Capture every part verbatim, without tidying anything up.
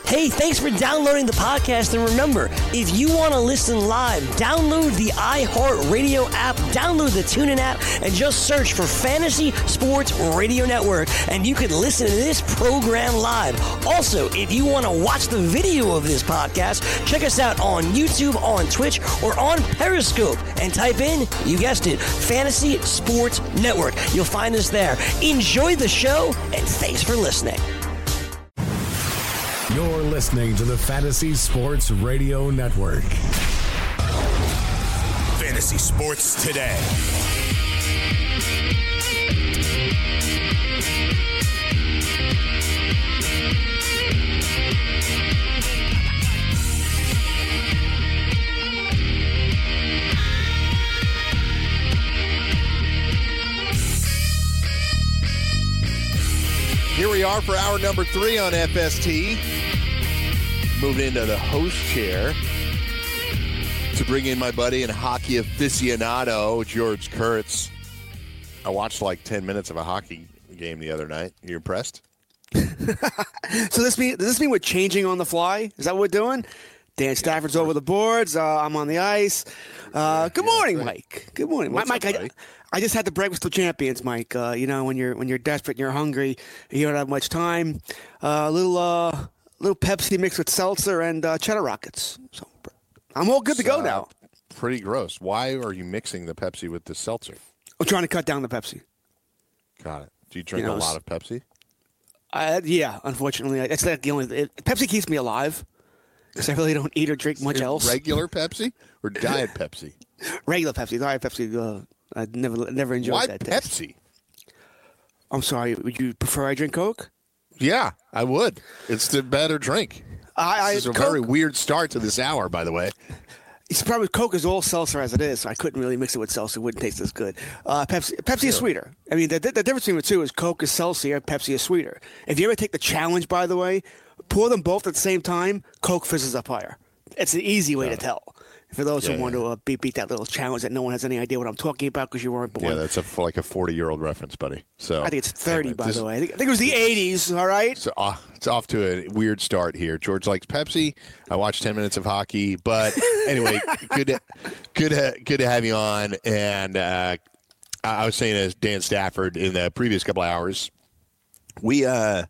Hey, thanks for downloading the podcast. And remember, if you want to listen live, download the iHeartRadio app, download the TuneIn app, and just search for Fantasy Sports Radio Network, and you can listen to this program live. Also, if you want to watch the video of this podcast, check us out on YouTube, on Twitch, or on Periscope, and type in, you guessed it, Fantasy Sports Network. You'll find us there. Enjoy the show, and thanks for listening. You're listening to the Fantasy Sports Radio Network. Fantasy Sports Today. Here we are for hour number three on F S T. Moving into the host chair to bring in my buddy and hockey aficionado, George Kurtz. I watched like ten minutes of a hockey game the other night. You impressed? So this mean does this mean we're changing on the fly? Is that what we're doing? Dan Stafford's over the boards. Uh, I'm on the ice. Uh, good morning, right. Mike. Good morning, What's Mike. Up, I, I just had the breakfast of champions, Mike. Uh, you know, when you're when you're desperate, and you're hungry, you don't have much time. Uh, a little uh, little Pepsi mixed with seltzer and uh, cheddar rockets. So I'm all good to go now. Pretty gross. Why are you mixing the Pepsi with the seltzer? I'm trying to cut down the Pepsi. Got it. Do you drink you know, a lot of Pepsi? Uh, yeah, unfortunately, it's like the only it, Pepsi keeps me alive because I really don't eat or drink much else. Regular Pepsi or Diet Pepsi? Regular Pepsi. Diet Pepsi. Uh, I never never enjoyed Why that. Why taste. Pepsi? I'm sorry. Would you prefer I drink Coke? Yeah, I would. It's the better drink. I, I, this is a Coke, very weird start to this hour, by the way. It's probably Coke is all seltzer as it is, so I couldn't really mix it with seltzer. It wouldn't taste as good. Uh, Pepsi, Pepsi yeah. is sweeter. I mean, the, the difference between the two is Coke is seltzer, Pepsi is sweeter. If you ever take the challenge, by the way, pour them both at the same time, Coke fizzes up higher. It's an easy way yeah. to tell. For those yeah, who want yeah. to uh, beat, beat that little challenge that no one has any idea what I'm talking about because you weren't born. Yeah, that's a, like a forty-year-old reference, buddy. So I think it's thirty, anyway, by this, the way. I think, I think it was the eighties, all right? So, uh, it's off to a weird start here. George likes Pepsi. I watched ten minutes of hockey. But anyway, good, to, good, to, good to have you on. And uh, I was saying to Dan Stafford in the previous couple of hours, we, uh,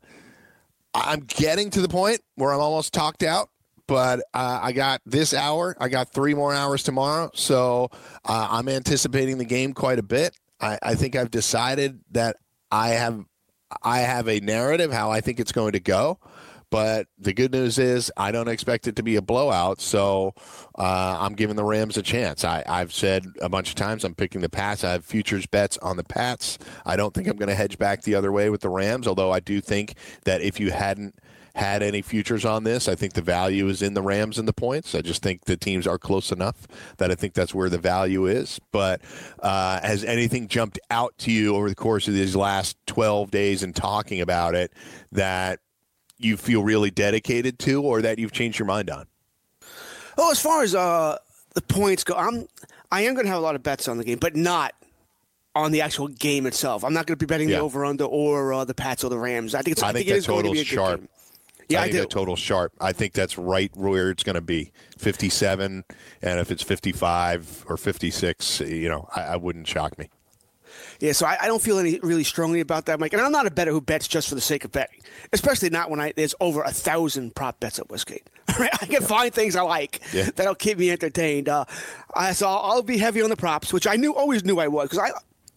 I'm getting to the point where I'm almost talked out. But uh, I got this hour. I got three more hours tomorrow. So uh, I'm anticipating the game quite a bit. I, I think I've decided that I have I have a narrative how I think it's going to go. But the good news is I don't expect it to be a blowout. So uh, I'm giving the Rams a chance. I, I've said a bunch of times I'm picking the Pats. I have futures bets on the Pats. I don't think I'm going to hedge back the other way with the Rams, although I do think that if you hadn't had any futures on this, I think the value is in the Rams and the points. I just think the teams are close enough that I think that's where the value is. But uh, has anything jumped out to you over the course of these last twelve days and talking about it that you feel really dedicated to or that you've changed your mind on? Well, as far as uh, the points go, I'm, I am going to have a lot of bets on the game, but not on the actual game itself. I'm not going to be betting yeah. the over-under or uh, the Pats or the Rams. I think, it's, I I think, think it is going to be a sharp. good game. Yeah, I, I think do. that total sharp. I think that's right where it's going to be. fifty-seven, and if it's fifty-five or fifty-six, you know, I, I wouldn't shock me. Yeah, so I, I don't feel any really strongly about that, Mike. And I'm not a bettor who bets just for the sake of betting, especially not when I there's over a thousand prop bets at Westgate. I can yeah. find things I like yeah. that'll keep me entertained. Uh, I, so I'll, I'll be heavy on the props, which I knew always knew I was because I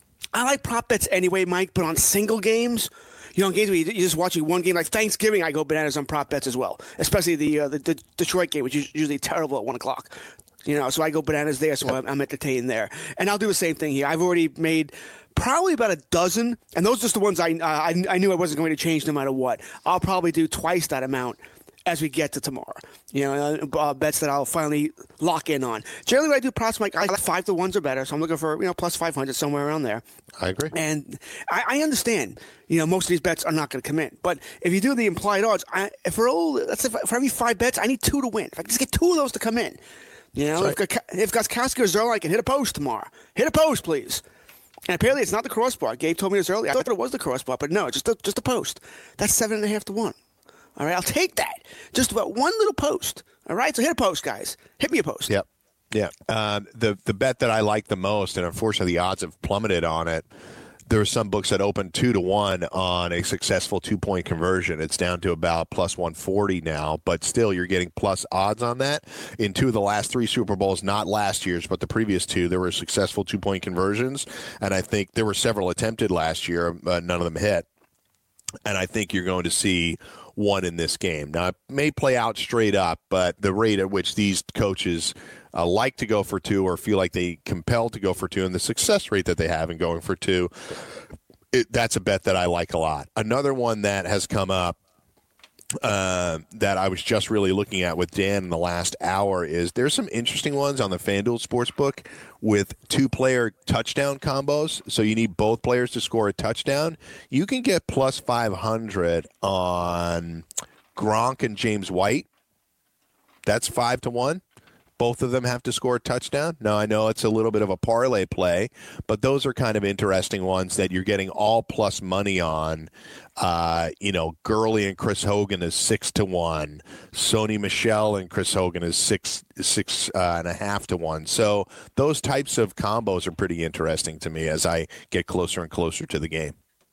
I like prop bets anyway, Mike. But on single games. You know, games where you're just watching one game, like Thanksgiving, I go bananas on prop bets as well, especially the uh, the, the Detroit game, which is usually terrible at one o'clock. You know, so I go bananas there, so I'm, I'm entertained there. And I'll do the same thing here. I've already made probably about a dozen, and those are just the ones I, uh, I, I knew I wasn't going to change no matter what. I'll probably do twice that amount as we get to tomorrow. You know, uh, bets that I'll finally lock in on. Generally, when I do props, Mike, I like five to ones or better, so I'm looking for, you know, plus five hundred, somewhere around there. I agree. And I, I understand, you know, most of these bets are not going to come in. But if you do the implied odds, I, if for, all, let's say for every five bets, I need two to win. If I just get two of those to come in, you know, right. if, if Gostkowski or Zerline can hit a post tomorrow, hit a post, please. And apparently it's not the crossbar. Gabe told me this earlier. I thought it was the crossbar, but no, just a, just a post. That's seven and a half to one. All right, I'll take that. Just about one little post. All right, so hit a post, guys. Hit me a post. Yep. Yeah. Um, the the bet that I like the most, and unfortunately the odds have plummeted on it. There are some books that open two to one on a successful two-point conversion. It's down to about plus one forty now, but still you're getting plus odds on that. In two of the last three Super Bowls, not last year's, but the previous two, there were successful two-point conversions, and I think there were several attempted last year. Uh, none of them hit. And I think you're going to see one in this game. Now, it may play out straight up, but the rate at which these coaches uh, like to go for two or feel like they compelled to go for two and the success rate that they have in going for two, it, that's a bet that I like a lot. Another one that has come up uh, that I was just really looking at with Dan in the last hour is there's some interesting ones on the FanDuel Sportsbook with two-player touchdown combos. So you need both players to score a touchdown. You can get plus five hundred on Gronk and James White. That's five to one. Both of them have to score a touchdown. Now, I know it's a little bit of a parlay play, but those are kind of interesting ones that you're getting all plus money on. Uh, you know, Gurley and Chris Hogan is six to one. Sony Michel and Chris Hogan is six, six uh, and a half to one. So those types of combos are pretty interesting to me as I get closer and closer to the game.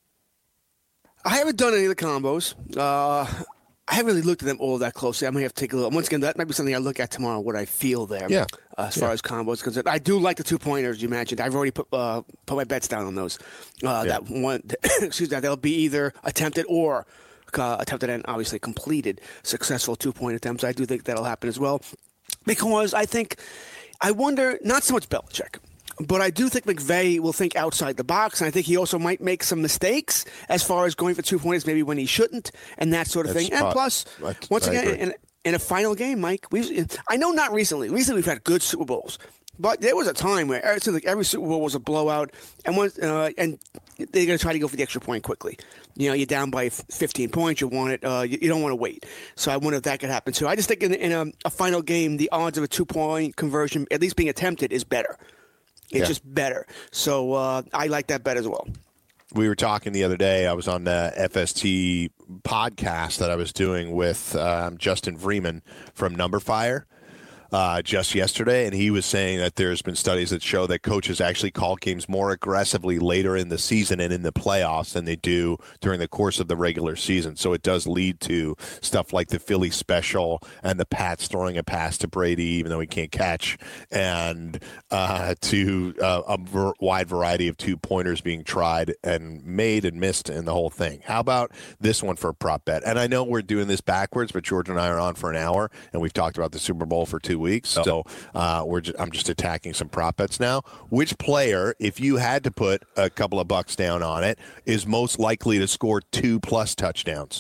I haven't done any of the combos. Uh, I haven't really looked at them all that closely. I might have to take a look. Once again, that might be something I look at tomorrow, what I feel there. Yeah. Uh, as yeah. far as combos concerned. I do like the two-pointers you mentioned. I've already put uh, put my bets down on those. Uh, yeah. That one, excuse me, they'll be either attempted or uh, attempted and obviously completed successful two-point attempts. I do think that'll happen as well. Because I think, I wonder, not so much Belichick, but I do think McVay will think outside the box, and I think he also might make some mistakes as far as going for two pointers, maybe when he shouldn't, and that sort of That's thing. And pot. plus, I, once I again, in, in a final game, Mike, we've I know not recently. Recently, we've had good Super Bowls, but there was a time where it seemed like every Super Bowl was a blowout, and once, uh, and they're going to try to go for the extra point quickly. You know, you're down by fifteen points. You want it. Uh, you, you don't want to wait. So I wonder if that could happen too. I just think in, in a, a final game, the odds of a two-point conversion, at least being attempted, is better. It's yeah. just better. So uh, I like that bet as well. We were talking the other day. I was on the F S T podcast that I was doing with um, Justin Freeman from Number Fire uh, just yesterday, and he was saying that there's been studies that show that coaches actually call games more aggressively later in the season and in the playoffs than they do during the course of the regular season. So it does lead to stuff like the Philly special and the Pats throwing a pass to Brady even though he can't catch, and uh, to uh, a ver- wide variety of two-pointers being tried and made and missed in the whole thing. How about this one for a prop bet? And I know we're doing this backwards, but George and I are on for an hour, and we've talked about the Super Bowl for two weeks. So uh, we're just, I'm just attacking some prop bets now. Which player, if you had to put a couple of bucks down on it, is most likely to score two plus touchdowns?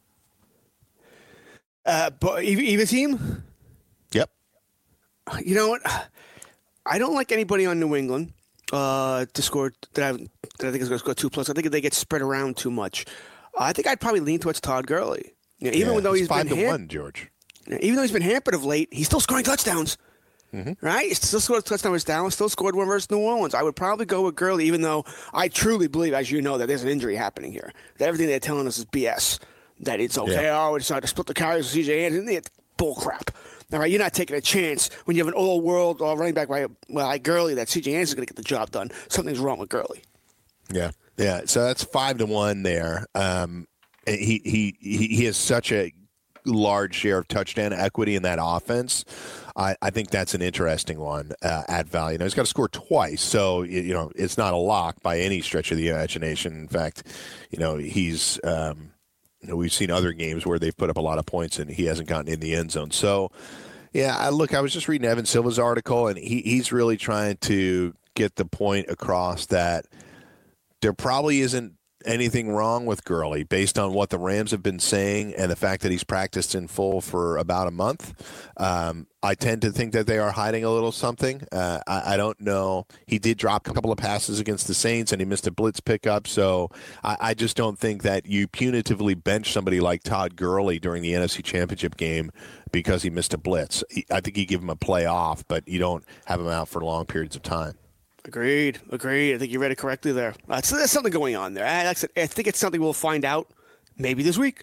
Uh, but even team? Yep. You know what? I don't like anybody on New England uh, to score that I, that I think is going to score two plus. I think they get spread around too much. I think I'd probably lean towards Todd Gurley. You know, even yeah, though he's five been to ham- one, George. Even though he's been hampered of late, he's still scoring touchdowns. Mm-hmm. Right? He still scored a touchdown with Dallas, still scored one versus New Orleans. I would probably go with Gurley, even though I truly believe, as you know, that there's an injury happening here. That everything they're telling us is B S. That it's okay, yeah. oh, we decided to split the carries with C J Anderson. It's bull crap. All right, you're not taking a chance when you have an all-world uh, running back like, well, like Gurley that C J Anderson's going to get the job done. Something's wrong with Gurley. Yeah, yeah. So that's five to one there. Um, he he he he has such a large share of touchdown equity in that offense. I, I think that's an interesting one uh, at value. Now, he's got to score twice, so, you know, it's not a lock by any stretch of the imagination. In fact, you know, he's, um, you know, we've seen other games where they've put up a lot of points and he hasn't gotten in the end zone. So, yeah, I, look, I was just reading Evan Silva's article, and he, he's really trying to get the point across that there probably isn't anything wrong with Gurley based on what the Rams have been saying and the fact that he's practiced in full for about a month. Um, I tend to think that they are hiding a little something. Uh, I, I don't know. He did drop a couple of passes against the Saints, and he missed a blitz pickup. So I, I just don't think that you punitively bench somebody like Todd Gurley during the N F C Championship game because he missed a blitz. I think you give him a play off, but you don't have him out for long periods of time. Agreed. Agreed. I think you read it correctly there. Uh, so there's something going on there. I, I think it's something we'll find out maybe this week.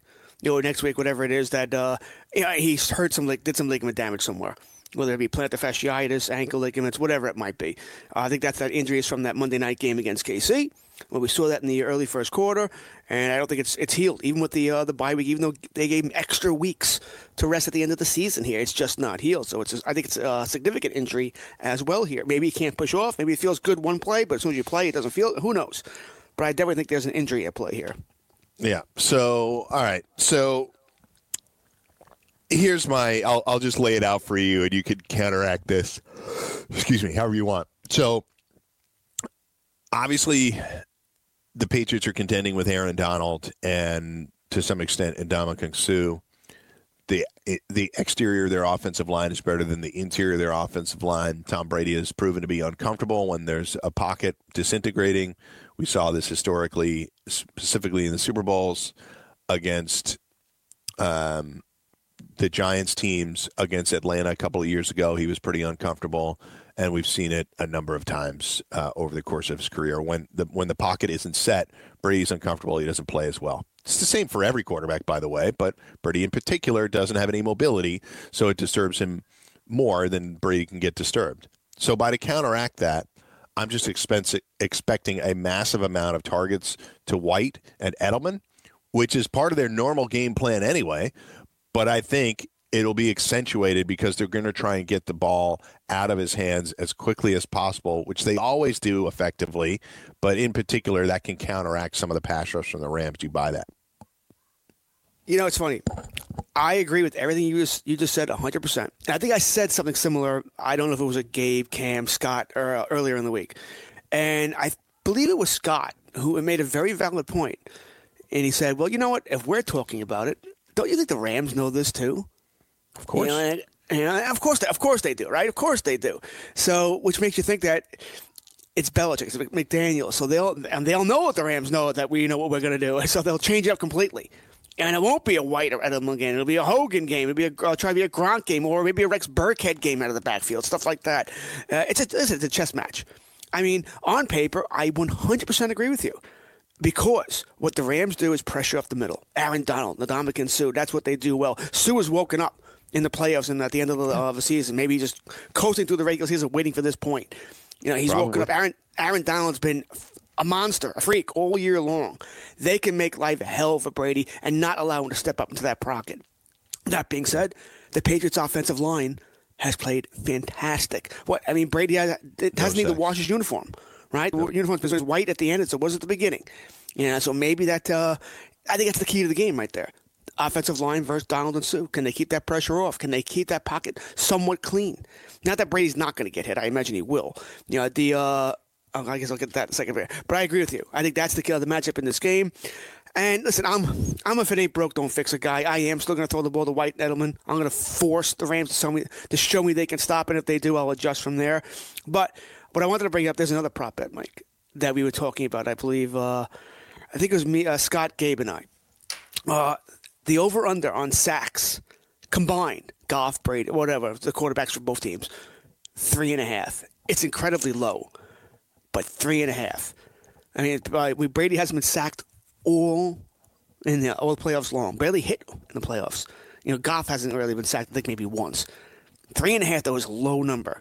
you know, next week, whatever it is, that uh, you know, he's hurt some, like, did some ligament damage somewhere, whether it be plantar fasciitis, ankle ligaments, whatever it might be. Uh, I think that's that injury is from that Monday night game against K C. Well, we saw that in the early first quarter, and I don't think it's it's healed, even with the uh, the bye week. Even though they gave him extra weeks to rest at the end of the season here, it's just not healed. So it's just, I think it's a significant injury as well here. Maybe he can't push off. Maybe it feels good one play, but as soon as you play, it doesn't feel. Who knows? But I definitely think there's an injury at play here. Yeah. So all right. So here's my. I'll I'll just lay it out for you, and you could counteract this. Excuse me. However you want. So obviously, the Patriots are contending with Aaron Donald and, to some extent, Ndamukong Suh. The the exterior of their offensive line is better than the interior of their offensive line. Tom Brady has proven to be uncomfortable when there's a pocket disintegrating. We saw this historically, specifically in the Super Bowls against um, the Giants teams against Atlanta a couple of years ago. He was pretty uncomfortable. And we've seen it a number of times uh, over the course of his career. When the when the pocket isn't set, Brady's uncomfortable. He doesn't play as well. It's the same for every quarterback, by the way, but Brady in particular doesn't have any mobility, so it disturbs him more than Brady can get disturbed. So by to counteract that, I'm just expense- expecting a massive amount of targets to White and Edelman, which is part of their normal game plan anyway, but I think it'll be accentuated because they're going to try and get the ball out of his hands as quickly as possible, which they always do effectively. But in particular, that can counteract some of the pass rush from the Rams. Do you buy that? You know, it's funny. I agree with everything you just you just said one hundred percent. I think I said something similar. I don't know if it was a Gabe, Cam, Scott, or uh, earlier in the week. And I believe it was Scott who made a very valid point. And he said, well, you know what? If we're talking about it, don't you think the Rams know this too? Of course. You know, and, and of course, they, of course they do, right? Of course they do. So, which makes you think that it's Belichick, it's McDaniel. So they'll and they'll know what the Rams know that we know what we're going to do. So they'll change it up completely, and it won't be a White or Edelman game. It'll be a Hogan game. It'll be a uh, try to be a Gronk game, or maybe a Rex Burkhead game out of the backfield, stuff like that. Uh, it's a listen, it's a chess match. I mean, on paper, I one hundred percent agree with you. Because what the Rams do is pressure up the middle. Aaron Donald, Ndamukong Suh, that's what they do well. Suh has woken up in the playoffs and at the end of the, uh, the season, maybe just coasting through the regular season, waiting for this point. You know, he's Probably. woken up. Aaron Aaron Donald's been a monster, a freak all year long. They can make life a hell for Brady and not allow him to step up into that pocket. That being said, the Patriots' offensive line has played fantastic. What I mean, Brady has, it hasn't No even sex. washed his uniform, right? The uniform was white at the end, so it was at the beginning. You know, so maybe that. Uh, I think that's the key to the game right there. Offensive line versus Donald and Suh. Can they keep that pressure off? Can they keep that pocket somewhat clean? Not that Brady's not going to get hit. I imagine he will. You know, the. Uh, I guess I'll get to that in a second. But I agree with you. I think that's the, uh, the matchup in this game. And listen, I'm I'm if it ain't broke, don't fix it, guy. I am still going to throw the ball to White and Edelman. I'm going to force the Rams to show me to show me they can stop it. If they do, I'll adjust from there. But what I wanted to bring up, there's another prop bet, Mike, that we were talking about. I believe, uh, I think it was me, uh, Scott, Gabe, and I. Uh, the over/under on sacks combined, Goff, Brady, whatever, the quarterbacks for both teams, three and a half. It's incredibly low, but three and a half. I mean, uh, we, Brady hasn't been sacked all in the all the playoffs long. Barely hit in the playoffs. You know, Goff hasn't really been sacked, I think maybe once. Three and a half, though, is a low number.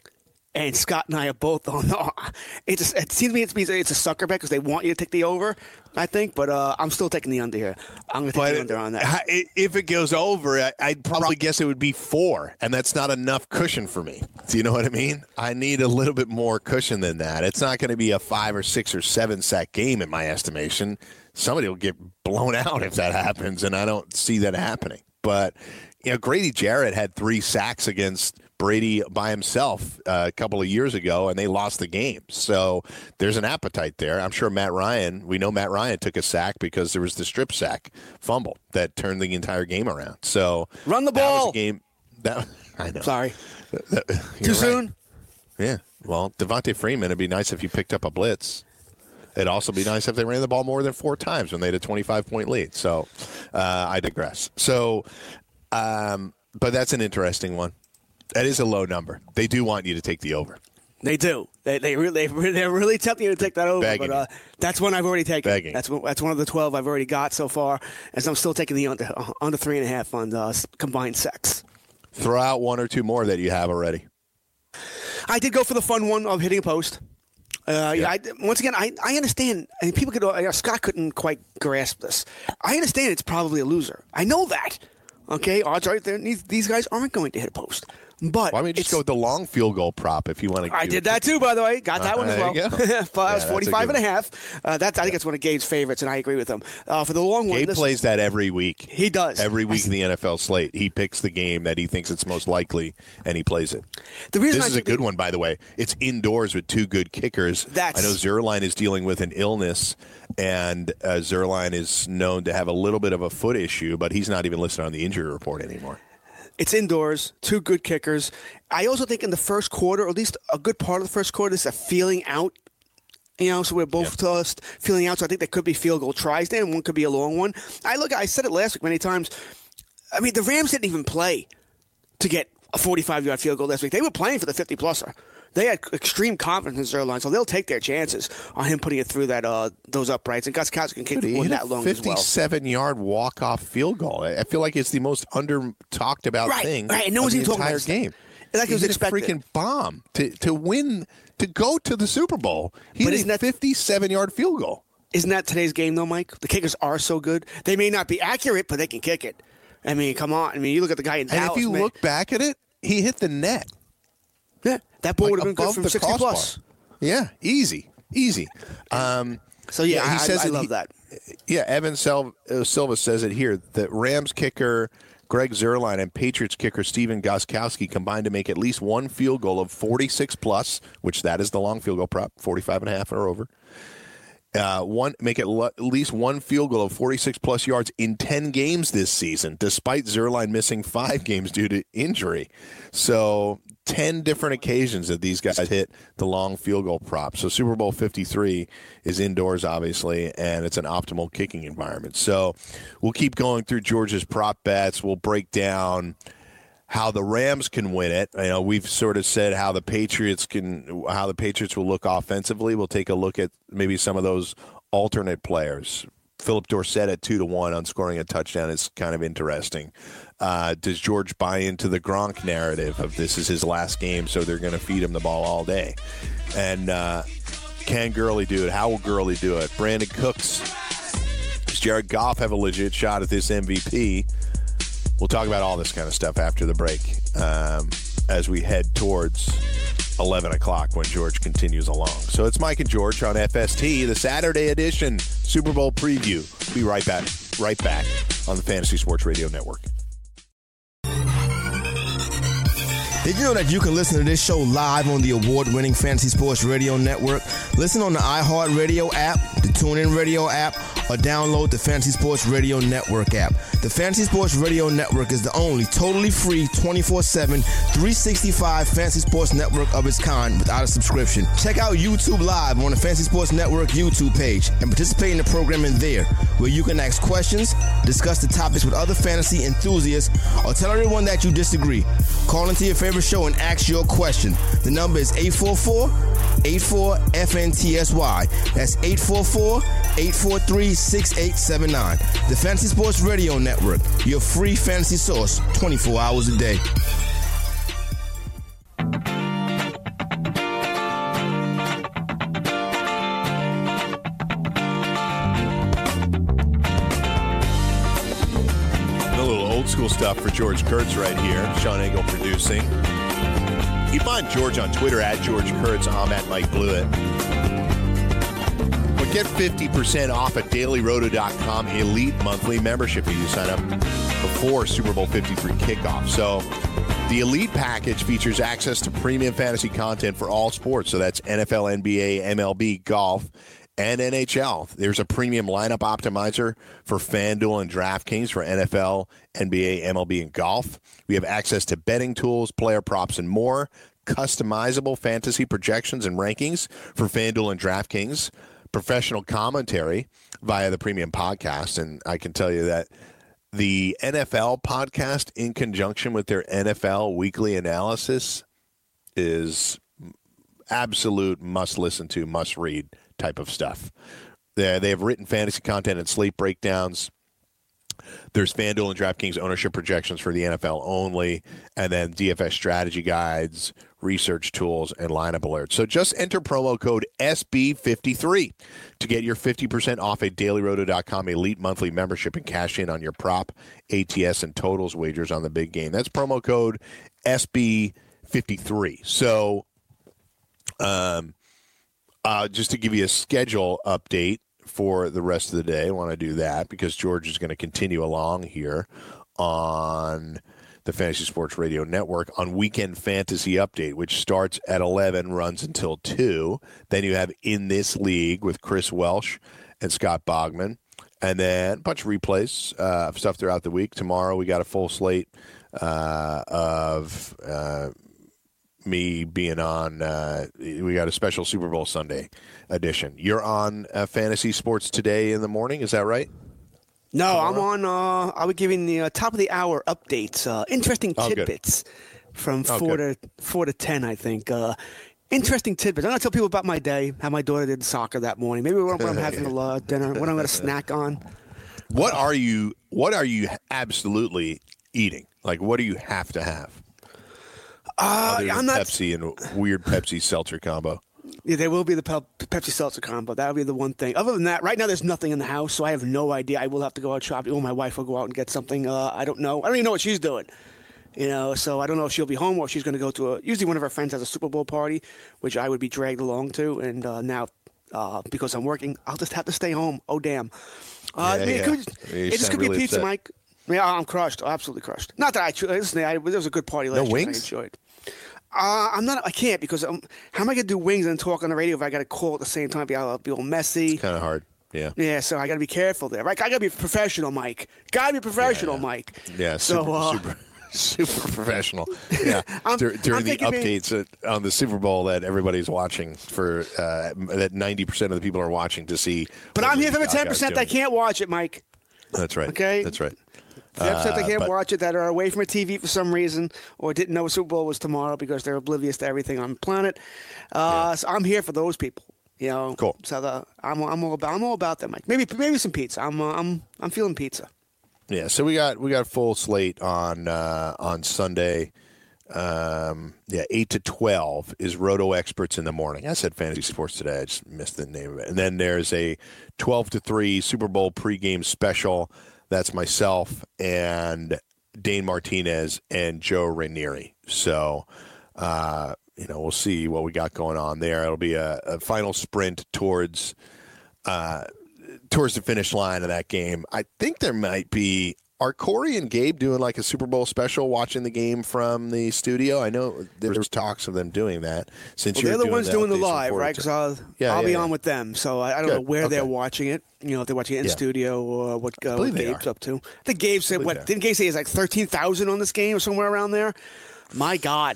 And Scott and I are both on. No, it, just, it seems to me it's, it's a sucker bet because they want you to take the over, I think. But uh, I'm still taking the under here. I'm going to take But the under on that. if it goes over, I- I'd probably guess it would be four, and that's not enough cushion for me. Do you know what I mean? I need a little bit more cushion than that. It's not going to be a five or six or seven sack game in my estimation. Somebody will get blown out if that happens, and I don't see that happening. But you know, Grady Jarrett had three sacks against Brady by himself uh, a couple of years ago, and they lost the game. So there's an appetite there. I'm sure Matt Ryan, we know Matt Ryan took a sack because there was the strip sack fumble that turned the entire game around. So Run the that was ball. a game that I know. Sorry. That- Too you're right. soon? Yeah. Well, Devontae Freeman, it'd be nice if you picked up a blitz. It'd also be nice if they ran the ball more than four times when they had a twenty-five point lead. So uh, I digress. So, um, but that's an interesting one. That is a low number. They do want you to take the over. They do. They they really they're really tempting you to take that over. Begging but uh, that's one I've already taken. Begging. That's one, that's one of the twelve I've already got so far, as I'm still taking the under uh, under three and a half on uh, combined sex. Throw out one or two more that you have already. I did go for the fun one of hitting a post. Uh, yeah. I, once again, I, I understand. I mean, people could. Uh, Scott couldn't quite grasp this. I understand it's probably a loser. I know that. Okay, odds are there. These, these guys aren't going to hit a post. But why don't you just go with the long field goal prop if you want to? I did that too, by the way. Got that uh, one as well. Well, I was forty-five and a half. Uh, that's I think it's one of Gabe's favorites, and I agree with him. Uh, for the long one, Gabe this, plays that every week. He does every week in the N F L slate. He picks the game that he thinks it's most likely, and he plays it. The reason this I is a good one, by the way. It's indoors with two good kickers. That's, I know Zerline is dealing with an illness, and uh, Zerline is known to have a little bit of a foot issue, but he's not even listed on the injury report anymore. It's indoors, two good kickers. I also think in the first quarter, or at least a good part of the first quarter, is a feeling out. You know, so we're both yep. uh, feeling out. So I think there could be field goal tries there, and one could be a long one. I look, I said it last week many times. I mean, the Rams didn't even play to get a forty-five-yard field goal last week. They were playing for the fifty-pluser. They had extreme confidence in their line, so they'll take their chances on him putting it through that uh, those uprights. And Gostkowski can kick one that long as well. fifty-seven-yard walk-off field goal. I feel like it's the most under-talked about right, thing right. And no of one's the even entire talking about game. Like he it was hit expected. a freaking bomb to, to win, to go to the Super Bowl. He but hit a fifty-seven-yard field goal. Isn't that today's game, though, Mike? The kickers are so good. They may not be accurate, but they can kick it. I mean, come on. I mean, you look at the guy in Dallas. And if you man. look back at it, he hit the net. Yeah, that ball like would have been good from sixty plus. Yeah, easy, easy. Um, so yeah, yeah he I, says I, I it, love he, that. Yeah, Evan Sil- uh, Silva says it here that Rams kicker Greg Zerline and Patriots kicker Steven Gostkowski combined to make at least one field goal of forty-six plus, which that is the long field goal prop, forty-five and a half or over. Uh, one make it le- at least one field goal of forty-six plus yards in ten games this season, despite Zerline missing five games due to injury. So ten different occasions that these guys hit the long field goal prop. So Super Bowl fifty-three is indoors, obviously, and it's an optimal kicking environment. So we'll keep going through George's prop bets. We'll break down how the Rams can win it. You know, we've sort of said how the Patriots can, how the Patriots will look offensively. We'll take a look at maybe some of those alternate players. Philip Dorsett at two to one on scoring a touchdown is kind of interesting. Uh, does George buy into the Gronk narrative of this is his last game, so they're going to feed him the ball all day? And uh, can Gurley do it? How will Gurley do it? Brandon Cooks. Does Jared Goff have a legit shot at this M V P? We'll talk about all this kind of stuff after the break um, as we head towards eleven o'clock when George continues along. So it's Mike and George on F S T, the Saturday edition Super Bowl preview. Be right back, right back on the Fantasy Sports Radio Network. Did you know that you can listen to this show live on the award-winning Fantasy Sports Radio Network? Listen on the iHeartRadio app, the TuneIn Radio app, or download the Fantasy Sports Radio Network app. The Fantasy Sports Radio Network is the only totally free twenty-four seven, three sixty-five Fantasy Sports Network of its kind without a subscription. Check out YouTube Live on the Fantasy Sports Network YouTube page and participate in the programming there, where you can ask questions, discuss the topics with other fantasy enthusiasts, or tell everyone that you disagree. Call into your favorite show and ask your question. The number is eight four four, eight four, F N T S Y. That's eight four four, eight four three, six eight seven nine. The Fantasy Sports Radio Network, your free fantasy source twenty-four hours a day. A little old school stuff for George Kurtz right here. Sean Engel producing. You find George on Twitter at George Kurtz. I'm at Mike Blewett. But get fifty percent off at daily roto dot com Elite monthly membership if you sign up before Super Bowl fifty-three kickoff. So the Elite package features access to premium fantasy content for all sports. So that's N F L, N B A, M L B, golf, and N H L. There's a premium lineup optimizer for FanDuel and DraftKings for N F L, N B A, M L B, and golf. We have access to betting tools, player props, and more. Customizable fantasy projections and rankings for FanDuel and DraftKings. Professional commentary via the premium podcast. And I can tell you that the N F L podcast, in conjunction with their N F L weekly analysis, is absolute must listen to, must read type of stuff. They they have written fantasy content and slate breakdowns. There's FanDuel and DraftKings ownership projections for the N F L only, and then D F S strategy guides, research tools, and lineup alerts. So just enter promo code S B fifty-three to get your fifty percent off a daily roto dot com elite monthly membership and cash in on your prop, A T S, and totals wagers on the big game. That's promo code S B fifty-three. So um, uh, just to give you a schedule update for the rest of the day, I want to do that because George is going to continue along here on the Fantasy Sports Radio Network on Weekend Fantasy Update, which starts at eleven, runs until two. Then you have In This League with Chris Welsh and Scott Bogman. And then a bunch of replays uh, of stuff throughout the week. Tomorrow we got a full slate uh, of uh, me being on. Uh, we got a special Super Bowl Sunday edition. You're on uh, Fantasy Sports Today in the morning, is that right? No, Tomorrow? I'm on. Uh, I'll be giving the uh, top of the hour updates, uh, interesting Oh, tidbits from Oh, four good. to four to ten. I think uh, interesting tidbits. I'm gonna tell people about my day, how my daughter did soccer that morning. Maybe what I'm having for uh, dinner, what I'm gonna snack on. What are you? What are you absolutely eating? Like, what do you have to have? Uh, Other than I'm not. Pepsi and weird Pepsi seltzer combo. Yeah, there will be the Pe- Pepsi Seltzer combo. That'll be the one thing. Other than that, right now there's nothing in the house, so I have no idea. I will have to go out shopping. Or my wife will go out and get something. Uh, I don't know. I don't even know what she's doing. You know, so I don't know if she'll be home or if she's going to go to a. Usually, one of her friends has a Super Bowl party, which I would be dragged along to. And uh, now, uh, because I'm working, I'll just have to stay home. Oh damn! Uh, Yeah, I mean, yeah. It, could, You it just sound could be really a pizza, upset. Mike. Yeah, I'm crushed. Absolutely crushed. Not that I. tr- Listen, I, there was a good party last No year. wings? I enjoyed. Uh, I'm not. I can't because um, how am I gonna do wings and talk on the radio if I got to call at the same time? Be I'll be all messy. Kind of hard. Yeah. Yeah, so I got to be careful there. Right? I got to be professional, Mike. Got to be professional, yeah. Mike. Yeah. So, Super, uh, super, super professional. Yeah. I'm- Dur- during I'm the thinking maybe- updates at, on the Super Bowl that everybody's watching for uh, that ninety percent of the people are watching to see. But what I'm here for the Lady ten Gaga's percent that doing. can't watch it, Mike. That's right. Okay? That's right. ten percent that Uh, can't but- watch it that are away from a T V for some reason or didn't know Super Bowl was tomorrow because they're oblivious to everything on the planet. Uh, So I'm here for those people. You know. Cool. So the, I'm I'm all about I'm all about that, Mike. Maybe maybe some pizza. I'm uh, I'm I'm feeling pizza. Yeah, so we got we got full slate on uh, on Sunday. Um, yeah, eight to twelve is Roto Experts in the morning. I said Fantasy Sports Today. I just missed the name of it. And then there's a twelve to three Super Bowl pregame special. That's myself and Dane Martinez and Joe Ranieri. So, uh, you know, we'll see what we got going on there. It'll be a, a final sprint towards uh, towards the finish line of that game. I think there might be. Are Corey and Gabe doing like a Super Bowl special, watching the game from the studio? I know there's talks of them doing that. Since Well, you're they're the doing ones the doing the updates from live, four to right? Because ten. I'll Yeah, I'll yeah, be yeah. on with them, so I, I don't Good. know where they're Okay. watching it. You know, if they're watching it in Yeah. studio or what, uh, what believe they Gabe's are. up to. I think Gabe said believe what? they are. Didn't Gabe say it's like thirteen thousand on this game or somewhere around there? My God.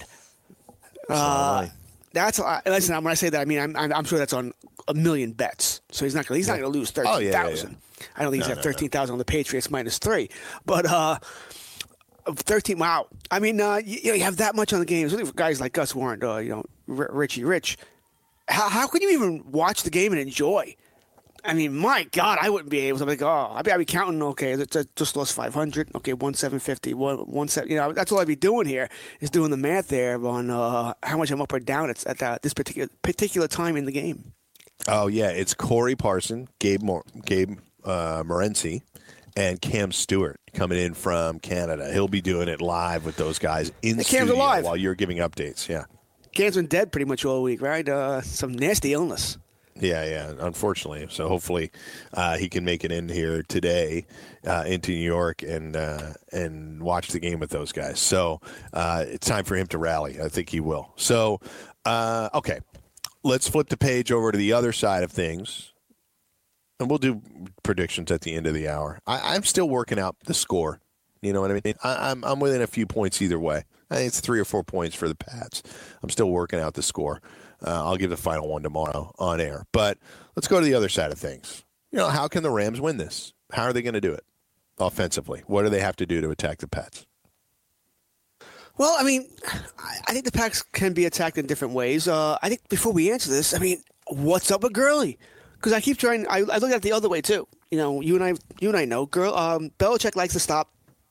Uh, that's a lot. Listen. When I say that, I mean I'm, I'm, I'm sure that's on a million bets. So he's not gonna he's not gonna lose Oh, thirteen yeah, yeah, thousand. yeah. I don't think he's No, have no, no. thirteen thousand on the Patriots minus three, but uh, thirteen. Wow. I mean, uh, you, you know, you have that much on the game, especially for guys like us who aren't, uh, you know, R- Richie Rich. How how can you even watch the game and enjoy? I mean, my God, I wouldn't be able to. Like, oh, I'd be, I'd be counting. Okay, that that just lost five hundred. Okay, one seven fifty. One one seven. You know, that's all I'd be doing here is doing the math there on uh, how much I'm up or down at, at uh, this particular particular time in the game. Oh yeah, it's Corey Parson, Gabe Mor- Gabe uh, Morency, and Cam Stewart coming in from Canada. He'll be doing it live with those guys in Hey, Cam's studio alive. while you're giving updates. Yeah, Cam's been dead pretty much all week, right? Uh, some nasty illness. yeah, yeah. Unfortunately, so hopefully uh, he can make it in here today uh, into New York and uh, and watch the game with those guys. So uh, it's time for him to rally. I think he will. So uh, okay, let's flip the page over to the other side of things. And we'll do predictions at the end of the hour. I, I'm still working out the score. You know what I mean? I, I'm I'm within a few points either way. I think it's three or four points for the Pats. I'm still working out the score. Uh, I'll give the final one tomorrow on air. But let's go to the other side of things. You know, how can the Rams win this? How are they going to do it offensively? What do they have to do to attack the Pats? Well, I mean, I think the Packs can be attacked in different ways. Uh, I think before we answer this, I mean, what's up with Gurley? Because I keep trying. I, I look at it the other way too. You know, you and I, you and I know, girl. Um, Belichick likes to stop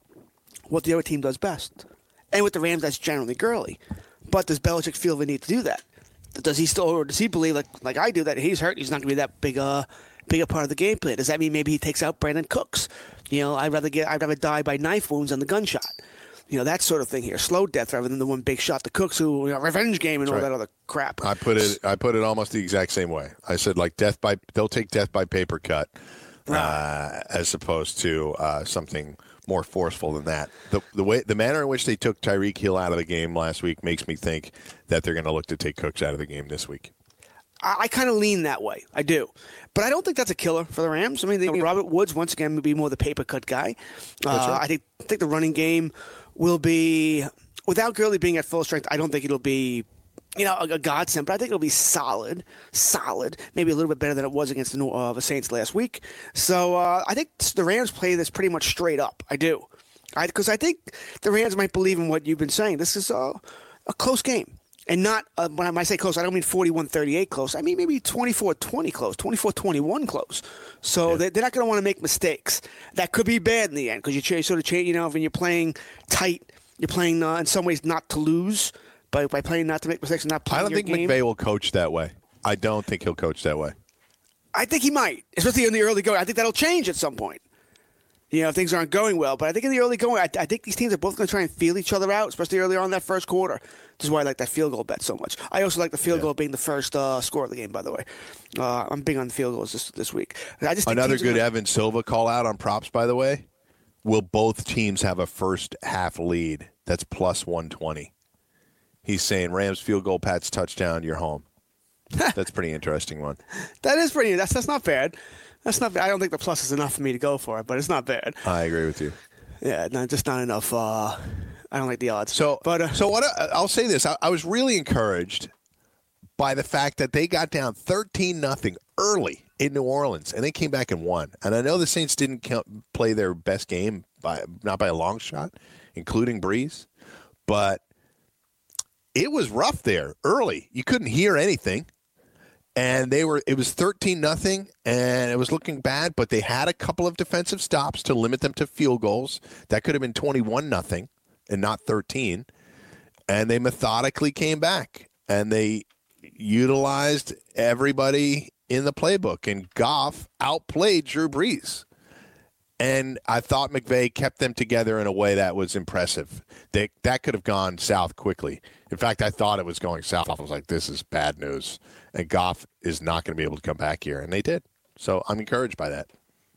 what the other team does best, and with the Rams, that's generally Gurley. But does Belichick feel the need to do that? Does he still, or does he believe, like like I do, that he's hurt? He's not going to be that big, uh, big a part of the game plan. Does that mean maybe he takes out Brandon Cooks? You know, I'd rather get, I'd rather die by knife wounds than the gunshot. You know, that sort of thing here, slow death rather than the one big shot to Cooks, who, you know, revenge game and That's all right. that other crap. I put it, I put it almost the exact same way. I said like death by, they'll take death by paper cut, right. uh, as opposed to uh, something more forceful than that. The the way the manner in which they took Tyreek Hill out of the game last week makes me think that they're going to look to take Cooks out of the game this week. I, I kind of lean that way. I do. But I don't think that's a killer for the Rams. I mean, they, Robert Woods, once again, would be more the paper cut guy. Uh, right. I think I think the running game will be, without Gurley being at full strength, I don't think it'll be, you know, a, a godsend, but I think it'll be solid, solid, maybe a little bit better than it was against the, uh, the Saints last week. So uh, I think the Rams play this pretty much straight up. I do. Because I, I think the Rams might believe in what you've been saying. This is a, a close game. And not, uh, when I say close, I don't mean forty-one thirty-eight close. I mean maybe twenty-four twenty close, twenty-four twenty-one close. So yeah. they're not going to want to make mistakes. That could be bad in the end because you sort of change, you know, when you're playing tight, you're playing uh, in some ways not to lose. By, by playing not to make mistakes and not playing I don't your think game. McVay will coach that way. I don't think he'll coach that way. I think he might, especially in the early going. I think that'll change at some point. You know, if things aren't going well. But I think in the early going, I, I think these teams are both going to try and feel each other out, especially early on in that first quarter. This is why I like that field goal bet so much. I also like the field yeah. goal being the first uh, score of the game, by the way. Uh, I'm big on field goals this, this week. I just Another good gonna... Evan Silva call out on props, by the way. Will both teams have a first half lead? That's plus one twenty. He's saying Rams field goal, Pats touchdown, you're home. That's a pretty interesting one. That is pretty. That's that's not bad. That's not bad. I don't think the plus is enough for me to go for it, but it's not bad. I agree with you. Yeah, no, just not enough. Uh, I don't like the odds. So, but uh, so what? I, I'll say this: I, I was really encouraged by the fact that they got down thirteen nothing early in New Orleans, and they came back and won. And I know the Saints didn't count, play their best game by not by a long shot, including Breeze, but it was rough there early. You couldn't hear anything. And they were it was thirteen nothing, and it was looking bad, but they had a couple of defensive stops to limit them to field goals. That could have been twenty-one nothing and not thirteen. And they methodically came back, and they utilized everybody in the playbook. And Goff outplayed Drew Brees. And I thought McVay kept them together in a way that was impressive. They, that could have gone south quickly. In fact, I thought it was going south. I was like, this is bad news. And Goff is not going to be able to come back here. And they did. So I'm encouraged by that.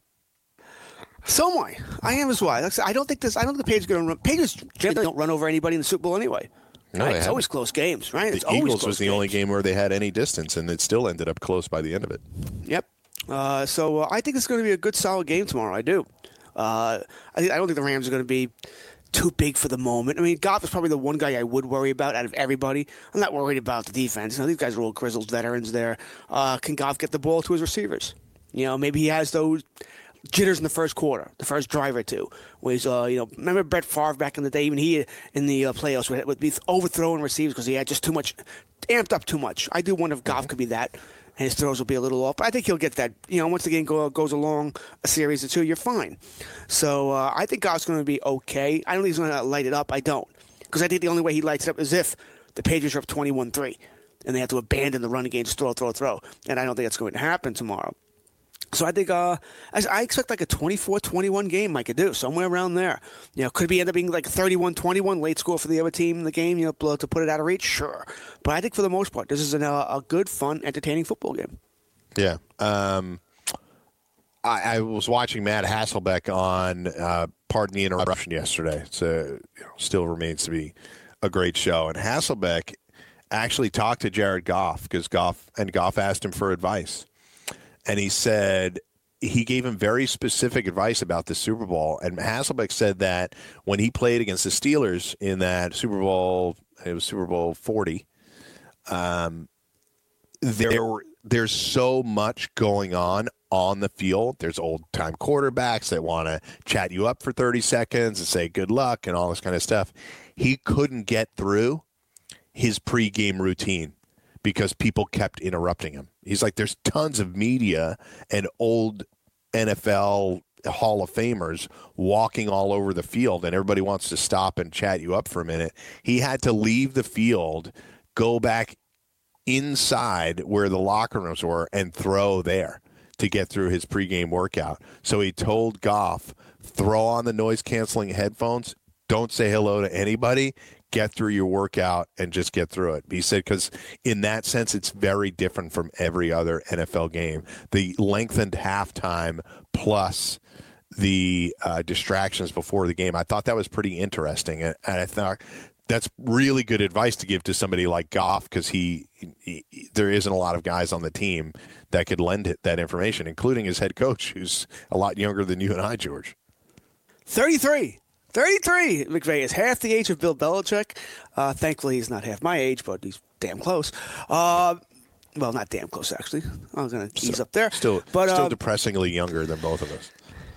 So am I. I am as well. I don't think this. I don't think the Patriots are going to run. Patriots generally don't run over anybody in the Super Bowl anyway. No, right? It's haven't. Always close games, right? The it's always Eagles close was the games. only game where they had any distance, and it still ended up close by the end of it. Yep. Uh, so uh, I think it's going to be a good, solid game tomorrow. I do. Uh, I, think, I don't think the Rams are going to be too big for the moment. I mean, Goff is probably the one guy I would worry about out of everybody. I'm not worried about the defense. You know, these guys are all grizzled veterans there. Uh, can Goff get the ball to his receivers? You know, maybe he has those jitters in the first quarter, the first drive or two. Where he's, uh, you know, remember Brett Favre back in the day? Even he in the uh, playoffs would, would be overthrowing receivers because he had just too much, amped up too much. I do wonder if Goff could be that. And his throws will be a little off. But I think he'll get that. You know, once the game go, goes along a series or two, you're fine. So uh, I think Goff's going to be okay. I don't think he's going to light it up. I don't. Because I think the only way he lights it up is if the Patriots are up twenty-one three. And they have to abandon the running game, just throw, throw, throw. And I don't think that's going to happen tomorrow. So I think uh, I expect like a twenty-four twenty-one game, Mike could do, somewhere around there. You know, could be end up being like thirty-one twenty-one, late score for the other team in the game, you know, to put it out of reach, sure. But I think for the most part, this is an, uh, a good, fun, entertaining football game. Yeah. Um, I, I was watching Matt Hasselbeck on uh, Pardon the Interruption yesterday. So you know, still remains to be a great show. And Hasselbeck actually talked to Jared Goff because Goff and Goff asked him for advice. And he said he gave him very specific advice about the Super Bowl. And Hasselbeck said that when he played against the Steelers in that Super Bowl, it was Super Bowl forty, um, there were, there's so much going on on the field. There's old-time quarterbacks that want to chat you up for thirty seconds and say good luck and all this kind of stuff. He couldn't get through his pregame routine because people kept interrupting him. He's like, there's tons of media and old N F L Hall of Famers walking all over the field, and everybody wants to stop and chat you up for a minute. He had to leave the field, go back inside where the locker rooms were, and throw there to get through his pregame workout. So he told Goff, throw on the noise-canceling headphones, don't say hello to anybody, get through your workout, and just get through it. He said, because in that sense, it's very different from every other N F L game. The lengthened halftime plus the uh, distractions before the game, I thought that was pretty interesting. And, and I thought that's really good advice to give to somebody like Goff, because he, he, there isn't a lot of guys on the team that could lend it, that information, including his head coach, who's a lot younger than you and I, George. thirty-three. thirty-three. McVay is half the age of Bill Belichick. Uh, thankfully, he's not half my age, but he's damn close. Uh, well, not damn close, actually. I'm going to ease up there. Still, but, still uh, depressingly younger than both of us.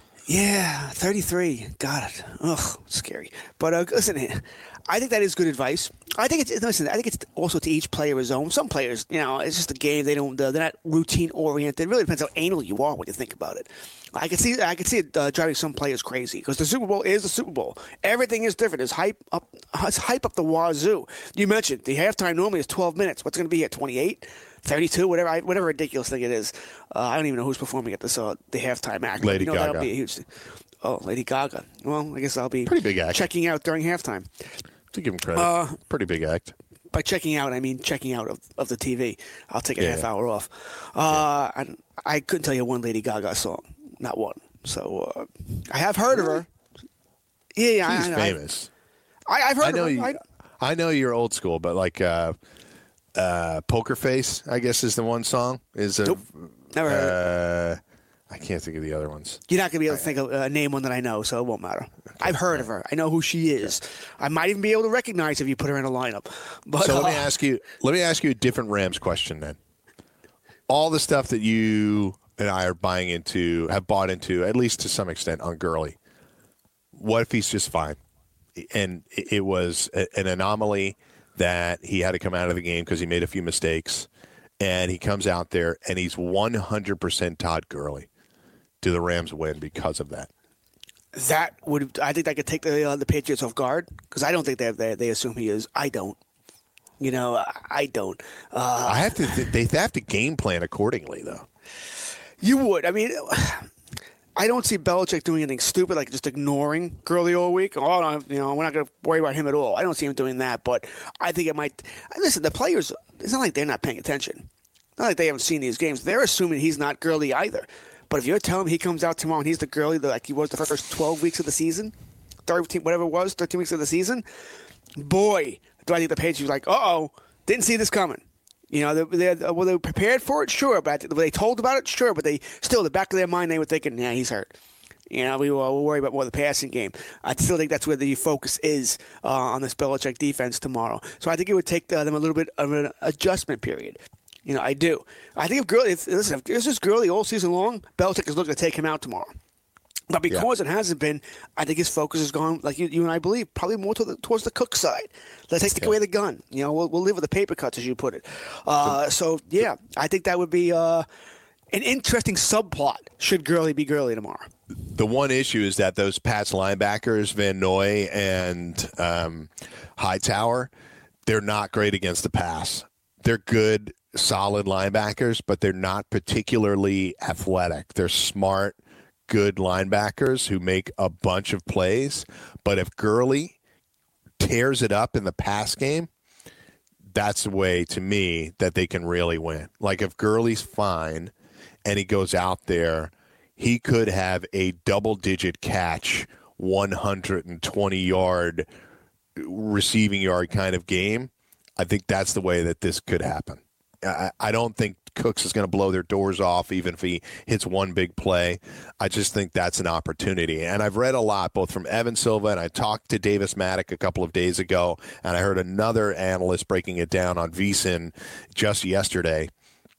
Yeah, thirty-three. Got it. Ugh, scary. But uh, listen, I think that is good advice. I think it's listen. I think it's also to each player his own. Some players, you know, it's just a game. They don't. They're not routine oriented. It really depends how anal you are when you think about it. I can see. I can see it uh, driving some players crazy because the Super Bowl is the Super Bowl. Everything is different. It's hype up. It's hype up the wazoo. You mentioned the halftime normally is twelve minutes. What's going to be at twenty-eight? thirty-two, whatever, whatever ridiculous thing it is. Uh, I don't even know who's performing at this uh, the halftime act. Lady you know, Gaga. That'll be a huge thing. Oh, Lady Gaga. Well, I guess I'll be Pretty big act. checking out during halftime. To give him credit, Uh, pretty big act. By checking out, I mean checking out of, of the T V. I'll take a Yeah, half yeah. hour off. Uh, and I couldn't tell you one Lady Gaga song, not one. So uh, I have heard of her. Yeah, yeah, She's I, I, famous. I, I've heard I know of her. you. I, I know you're old school, but like uh, uh, "Poker Face," I guess is the one song. Is a, Nope. Never heard uh, I can't think of the other ones. You're not going to be able to think of a name one that I know, so it won't matter. I've heard of her. I know who she is. I might even be able to recognize if you put her in a lineup. But So uh, let me ask you. Let me ask you a different Rams question then. All the stuff that you and I are buying into, have bought into, at least to some extent, on Gurley. What if he's just fine? And it was a- an anomaly that he had to come out of the game because he made a few mistakes, and he comes out there and he's one hundred percent Todd Gurley. Do the Rams win because of that? that would, I think that could take the uh, the Patriots off guard because I don't think they, they they assume he is. I don't. You know, I, I don't. Uh, I have to. They have to game plan accordingly, though. You would. I mean, I don't see Belichick doing anything stupid like just ignoring Gurley all week. Oh, no, you know, we're not going to worry about him at all. I don't see him doing that, but I think it might. Listen, the players, it's not like they're not paying attention. Not like they haven't seen these games. They're assuming he's not Gurley either. But if you're telling him he comes out tomorrow and he's the Gurley like he was the first twelve weeks of the season, thirteen, whatever it was, thirteen weeks of the season, boy, do I think the Patriots are like, uh-oh, didn't see this coming. You know, they, they, were they prepared for it? Sure. But were they told about it? Sure. But they still, in the back of their mind, they were thinking, yeah, he's hurt. You know, we will we'll worry about more the passing game. I still think that's where the focus is uh, on this Belichick defense tomorrow. So I think it would take uh, them a little bit of an adjustment period. You know, I do. I think if Gurley, if, listen, if this is Gurley all season long, Belichick is looking to take him out tomorrow. But because yeah. it hasn't been, I think his focus has gone, like you, you and I believe, probably more to the, towards the Cook side. Let's take yeah. away the gun. You know, we'll, we'll live with the paper cuts, as you put it. Uh, so, yeah, I think that would be uh, an interesting subplot should Gurley be Gurley tomorrow. The one issue is that those Pats linebackers, Van Noy and um, Hightower, they're not great against the pass. They're good, solid linebackers, but they're not particularly athletic. They're smart, good linebackers who make a bunch of plays. But if Gurley tears it up in the pass game, that's the way, to me, that they can really win. Like if Gurley's fine and he goes out there, he could have a double-digit catch, one hundred twenty-yard receiving yard kind of game. I think that's the way that this could happen. I, I don't think Cooks is going to blow their doors off even if he hits one big play. I just think that's an opportunity. And I've read a lot, both from Evan Silva, and I talked to Davis Maddock a couple of days ago, and I heard another analyst breaking it down on VSiN just yesterday.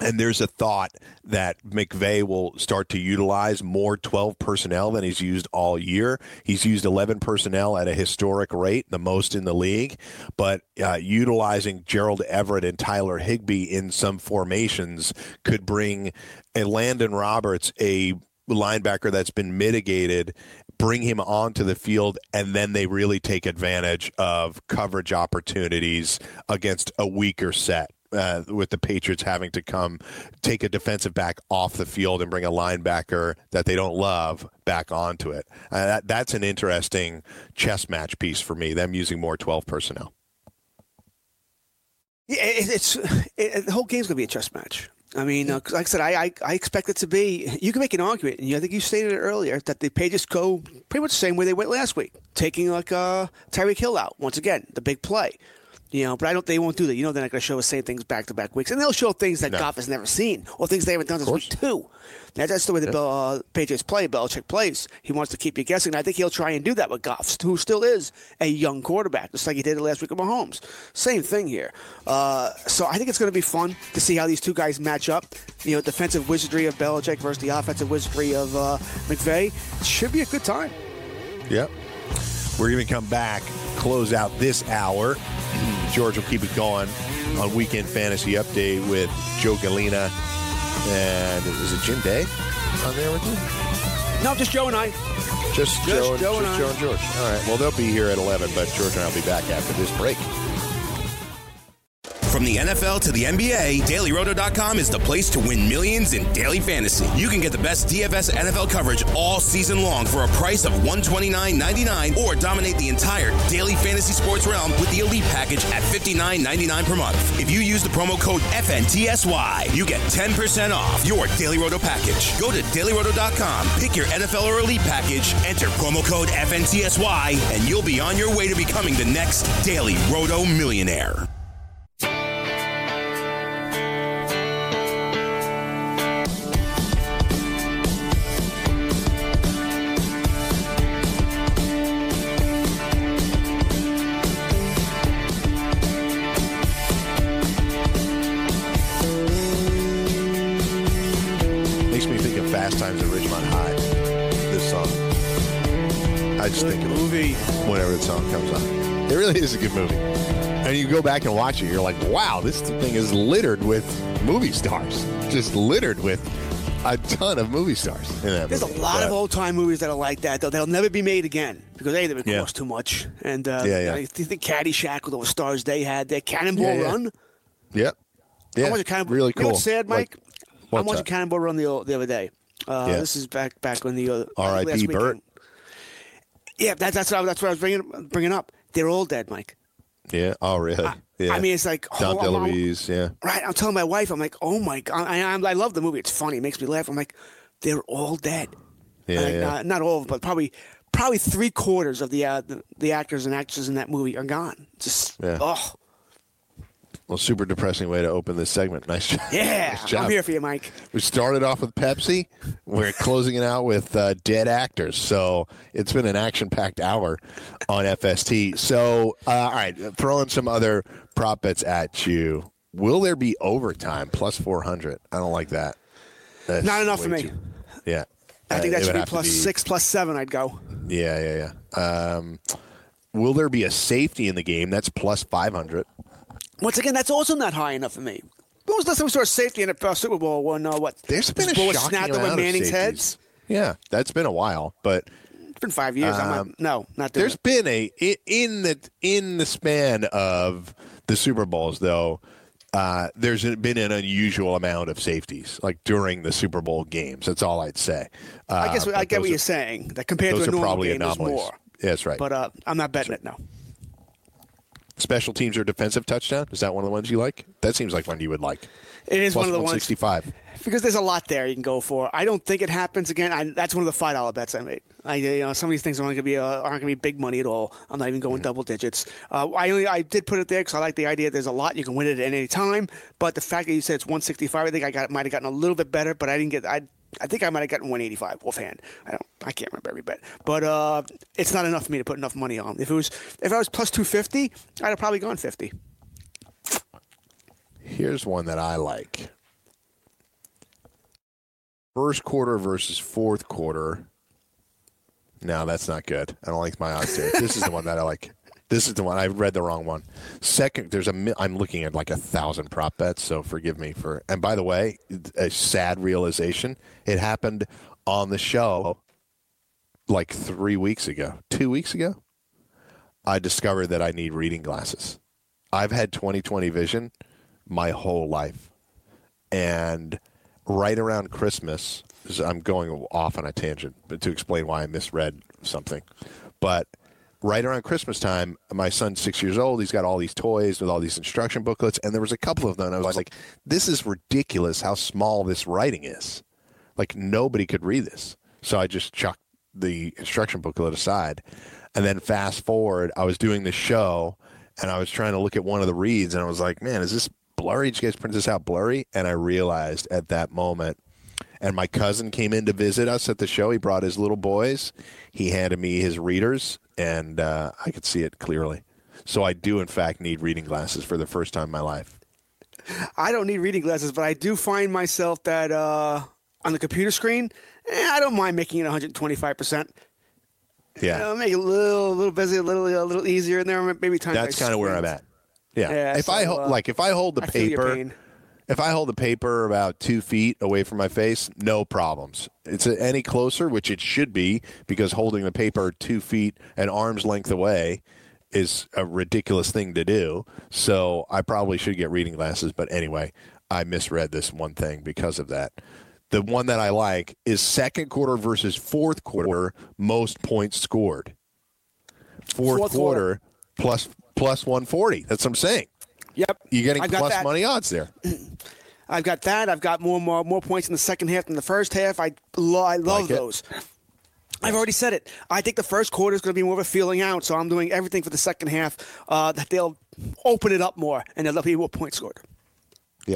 And there's a thought that McVay will start to utilize more twelve personnel than he's used all year. He's used eleven personnel at a historic rate, the most in the league. But uh, utilizing Gerald Everett and Tyler Higbee in some formations could bring a Landon Roberts, a linebacker that's been mitigated, bring him onto the field, and then they really take advantage of coverage opportunities against a weaker set. Uh, with the Patriots having to come take a defensive back off the field and bring a linebacker that they don't love back onto it. Uh, that, that's an interesting chess match piece for me, them using more twelve personnel. Yeah, it, it's it, the whole game's going to be a chess match. I mean, uh, like I said, I, I I expect it to be. You can make an argument, and I think you stated it earlier, that the Patriots go pretty much the same way they went last week, taking like uh, Tyreek Hill out once again, the big play. You know, but I don't. They won't do that. You know, they're not going to show the same things back to back weeks, and they'll show things that no. Goff has never seen or things they haven't done this week too. Now, that's the way the yeah. uh, Patriots play. Belichick plays. He wants to keep you guessing. And I think he'll try and do that with Goff, who still is a young quarterback, just like he did it last week with Mahomes. Same thing here. Uh, so I think it's going to be fun to see how these two guys match up. You know, defensive wizardry of Belichick versus the offensive wizardry of uh, McVay. It should be a good time. Yep. We're going to come back, close out this hour. George will keep it going on Weekend Fantasy Update with Joe Galena. And is it Jim Day on there with you? No, just Joe and I. Just, just Joe, and, Joe, and, just Joe and George. All right. Well, they'll be here at eleven, but George and I will be back after this break. From the N F L to the N B A, Daily Roto dot com is the place to win millions in daily fantasy. You can get the best D F S N F L coverage all season long for a price of one hundred twenty-nine ninety-nine, or dominate the entire daily fantasy sports realm with the Elite package at fifty-nine ninety-nine per month. If you use the promo code F N T S Y, you get ten percent off your Daily Roto package. Go to Daily Roto dot com, pick your N F L or Elite package, enter promo code F N T S Y, and you'll be on your way to becoming the next Daily Roto millionaire. Fast Times at Ridgemont High. This song. I just good think of movie it whenever the song comes on. It really is a good movie. And you go back and watch it, you're like, wow, this thing is littered with movie stars. Just littered with a ton of movie stars in that There's movie. a lot but, of old-time movies that are like that, though. They'll never be made again because, A, they would yeah. cost too much. And uh, yeah, yeah. I think Caddyshack with all the stars they had. Their Cannonball yeah, yeah. Run. Yep. Yeah, I'm watching Cannonball, really cool. You know what's sad, Mike? Like, I'm watching that? Cannonball Run the, the other day. Uh, yeah. This is back back when the uh, R I P Burt. Yeah, that, that's what I, that's what I was bringing bringing up. They're all dead, Mike. Yeah. Oh, really? I, yeah. I mean, it's like Don oh, DeLuise. Yeah. Right. I'm telling my wife, I'm like, oh my god, I, I, I love the movie. It's funny. It makes me laugh. I'm like, they're all dead. Yeah. Like, yeah. Uh, not all of them, but probably probably three quarters of the, uh, the the actors and actresses in that movie are gone. Just yeah. oh. Well, super depressing way to open this segment. Nice job. Yeah, nice job. I'm here for you, Mike. We started off with Pepsi. We're closing it out with uh, dead actors. So it's been an action-packed hour on F S T. So, uh, all right, throwing some other prop bets at you. Will there be overtime plus four hundred? I don't like that. That's Not enough for me. Too, yeah. I think uh, that should be plus be, six, plus seven, I'd go. Yeah, yeah, yeah. Um, will there be a safety in the game? That's plus five hundred. Once again, that's also not high enough for me. When was the last time we saw a safety in a uh, Super Bowl when uh, what? There's been a bullet shocking snapped amount over Manning's of heads? Yeah, that's been a while, but it's been five years. Um, I'm not, no, not doing There's it. been a in the in the span of the Super Bowls, though. Uh, there's been an unusual amount of safeties, like during the Super Bowl games. That's all I'd say. Uh, I guess I get what are, you're saying. That compared those to a are normal probably game, there's anomalies. more. Yeah, that's right. But uh, I'm not betting it. No. Special teams or defensive touchdown? Is that one of the ones you like? That seems like one you would like. It is Plus one of the one sixty-five. ones because there's a lot there you can go for. I don't think it happens again. I, that's one of the five dollar bets I made. I, you know, some of these things aren't going to be uh, aren't going to be big money at all. I'm not even going mm-hmm. double digits. Uh, I only I did put it there because I like the idea. There's a lot you can win it at any time. But the fact that you said it's one sixty-five, I think I got might have gotten a little bit better. But I didn't get. I I think I might have gotten one eighty-five offhand. I don't. I can't remember every bet. But uh, it's not enough for me to put enough money on. If it was if I was plus two fifty, I'd have probably gone fifty. Here's one that I like. first quarter versus fourth quarter. No, that's not good. I don't like my odds there. This is the one that I like. This is the one. I read the wrong one. Second, there's a. I'm looking at like a thousand prop bets, so forgive me for. And by the way, a sad realization. It happened on the show like three weeks ago, two weeks ago. I discovered that I need reading glasses. I've had twenty twenty vision my whole life, and right around Christmas, I'm going off on a tangent, but to explain why I misread something, but. Right around Christmas time, my son's six years old. He's got all these toys with all these instruction booklets, and there was a couple of them. And I was like, this is ridiculous how small this writing is. Like, nobody could read this. So I just chucked the instruction booklet aside. And then fast forward, I was doing the show, and I was trying to look at one of the reads, and I was like, man, is this blurry? Did you guys print this out blurry? And I realized at that moment, and my cousin came in to visit us at the show. He brought his little boys. He handed me his readers, and uh, I could see it clearly. So I do, in fact, need reading glasses for the first time in my life. I don't need reading glasses, but I do find myself that uh, on the computer screen, eh, I don't mind making it one hundred twenty-five percent. Yeah. You know, make it a little, a little busy, a little, a little easier in there. Maybe time. That's kind of where I'm at. Yeah. yeah if so, I ho- uh, like, if I hold the I feel your paper. pain. If I hold the paper about two feet away from my face, no problems. It's any closer, which it should be, because holding the paper two feet and arm's length away is a ridiculous thing to do. So I probably should get reading glasses. But anyway, I misread this one thing because of that. The one that I like is second quarter versus fourth quarter, most points scored. Fourth, Fourth quarter, quarter plus plus one forty. That's what I'm saying. Yep. You're getting I've got plus that. money odds there. I've got that. I've got more more, more points in the second half than the first half. I, lo- I love Like it. those. I've already said it. I think the first quarter is going to be more of a feeling out, so I'm doing everything for the second half uh, that they'll open it up more, and there'll be more points scored. Yeah.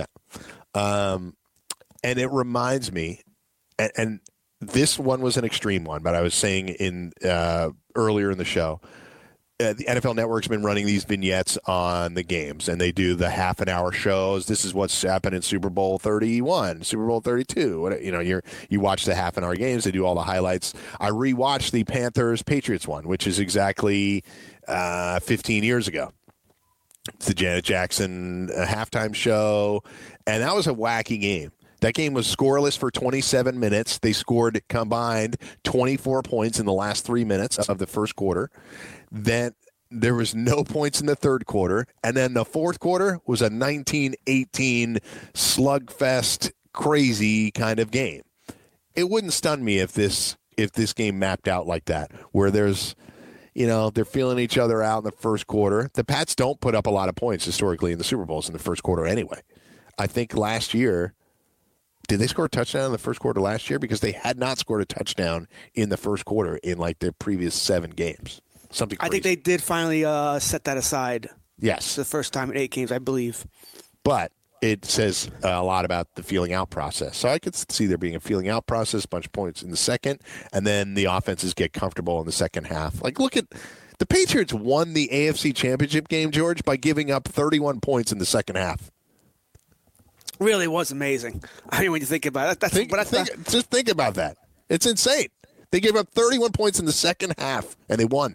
Um, and it reminds me, and, and this one was an extreme one, but I was saying in uh, earlier in the show, Uh, the N F L Network's been running these vignettes on the games, and they do the half an hour shows. This is what's happened in Super Bowl thirty-one, Super Bowl thirty-two. What, you know, you you watch the half an hour games. They do all the highlights. I rewatched the Panthers Patriots one, which is exactly uh, fifteen years ago. It's the Janet Jackson uh, halftime show, and that was a wacky game. That game was scoreless for twenty-seven minutes. They scored combined twenty-four points in the last three minutes of the first quarter. Then there was no points in the third quarter. And then the fourth quarter was a nineteen eighteen slugfest, crazy kind of game. It wouldn't stun me if this if this game mapped out like that, where there's, you know, they're feeling each other out in the first quarter. The Pats don't put up a lot of points historically in the Super Bowls in the first quarter anyway. I think last year, did they score a touchdown in the first quarter last year? Because they had not scored a touchdown in the first quarter in like their previous seven games. Something crazy. I think they did finally uh, set that aside. Yes. It's the first time in eight games, I believe. But it says uh, a lot about the feeling out process. So I could see there being a feeling out process, a bunch of points in the second, and then the offenses get comfortable in the second half. Like, look at the Patriots won the A F C Championship game, George, by giving up thirty-one points in the second half. Really was amazing. I mean, when you think about it, that's, Think, but that's think, not, just think about that. It's insane. They gave up thirty-one points in the second half, and they won.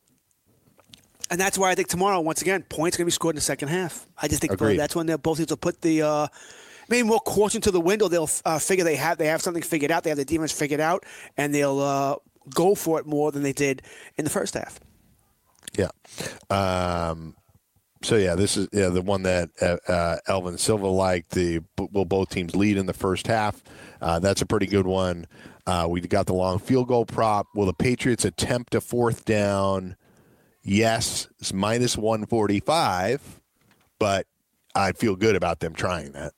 and that's why I think tomorrow, once again, points going to be scored in the second half. I just think Agreed. that's when they'll both teams will put the uh, maybe more caution to the window. They'll uh, figure they have they have something figured out. They have the defense figured out, and they'll uh, go for it more than they did in the first half. Yeah. Um, so, yeah, this is yeah, the one that uh, uh, Elvin Silva liked. The will both teams lead in the first half. Uh, that's a pretty good one. Uh, we got the long field goal prop. Will the Patriots attempt a fourth down? Yes, it's minus one forty-five, but I feel good about them trying that.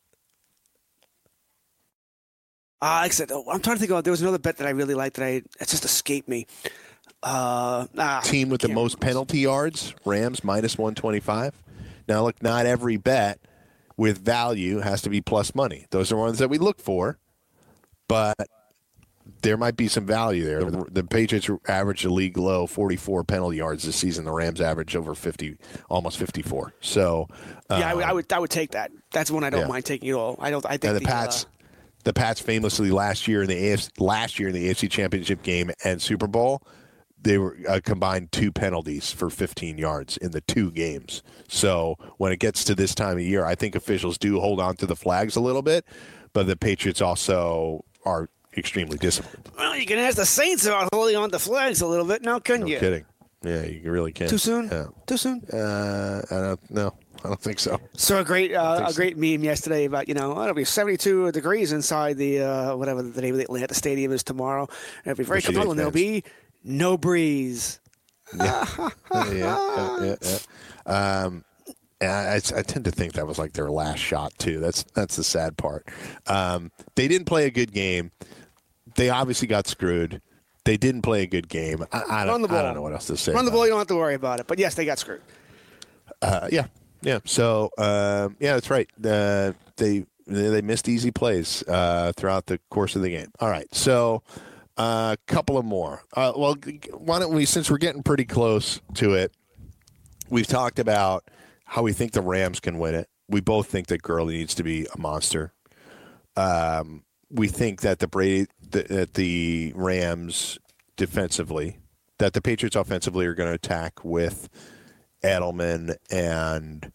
Uh, like I said, oh, I'm trying to think of, there was another bet that I really liked that I it just escaped me. Uh, ah, Team with the can't most remember. penalty yards, Rams, minus one twenty-five. Now, look, not every bet with value has to be plus money. Those are ones that we look for, but there might be some value there. The, the Patriots averaged a league low forty-four penalty yards this season. The Rams averaged over fifty, almost fifty-four. So, Yeah, I, um, would, I would I would take that. That's one I don't yeah. mind taking at all. I don't. I think and the the, Pats, uh, the Pats famously last year in the A F C, last year in the A F C Championship game and Super Bowl, they were uh, combined two penalties for fifteen yards in the two games. So when it gets to this time of year, I think officials do hold on to the flags a little bit, but the Patriots also are extremely disciplined. Well, you can ask the Saints about holding on to flags a little bit now, couldn't No you? kidding. Yeah, you really can. Too soon? Yeah. Too soon? Uh, I don't know. I don't think so. So a great, uh, a so. great meme yesterday about you know oh, it'll be seventy-two degrees inside the uh, whatever the name of the Atlanta Stadium is tomorrow. And it'll be very Appreciate cold and there'll fans. be no breeze. Yeah, yeah, yeah, yeah, yeah. Um, and I, I tend to think that was like their last shot too. That's that's the sad part. Um, they didn't play a good game. They obviously got screwed. They didn't play a good game. I, I, don't, I don't know what else to say. Run the about ball, it. you don't have to worry about it. But yes, they got screwed. Uh, yeah, yeah. So um, yeah, that's right. Uh, they they missed easy plays uh, throughout the course of the game. All right, so a uh, couple of more. Uh, well, why don't we? Since we're getting pretty close to it, we've talked about how we think the Rams can win it. We both think that Gurley needs to be a monster. Um, we think that the Brady, the, that the Rams defensively, that the Patriots offensively are going to attack with Edelman and